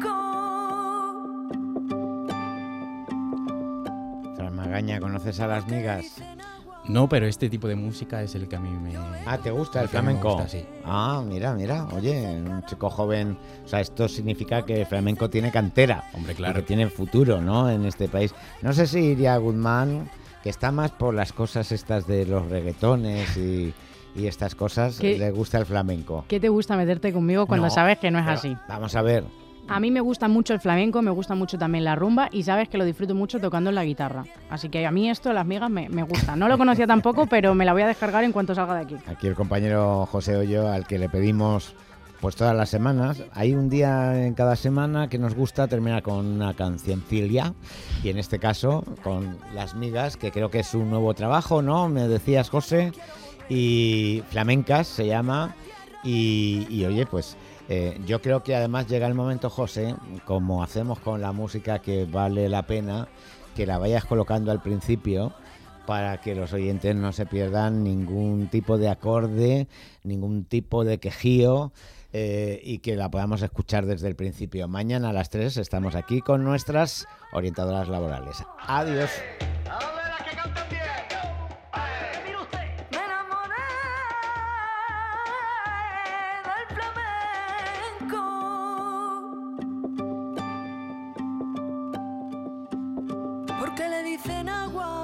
flamenco. Fran Magaña, ¿conoces a las migas? No, pero este tipo de música es el que a mí me... Ah, ¿te gusta el, el flamenco? flamenco? Sí. Ah, mira, mira, oye, un chico joven, o sea, esto significa que el flamenco tiene cantera. Hombre, claro. Que tiene futuro, ¿no?, en este país. No sé si Iria Guzmán, que está más por las cosas estas de los reggaetones y, y estas cosas, ¿Qué? le gusta el flamenco. ¿Qué te gusta meterte conmigo cuando No, sabes que no es pero así? Vamos a ver, A mí me gusta mucho el flamenco, me gusta mucho también la rumba y sabes que lo disfruto mucho tocando en la guitarra. Así que a mí esto, las migas, me, me gusta. No lo conocía tampoco, pero me la voy a descargar en cuanto salga de aquí. Aquí el compañero José Hoyo, al que le pedimos pues todas las semanas. Hay un día en cada semana que nos gusta terminar con una cancioncilia y en este caso con Las Migas, que creo que es un nuevo trabajo, ¿no? Me decías, José, y Flamencas se llama y, y oye, pues... Eh, yo creo que además llega el momento, José, como hacemos con la música, que vale la pena que la vayas colocando al principio para que los oyentes no se pierdan ningún tipo de acorde, ningún tipo de quejío eh, y que la podamos escuchar desde el principio. Mañana a las tres estamos aquí con nuestras orientadoras laborales. Adiós. Porque le dicen agua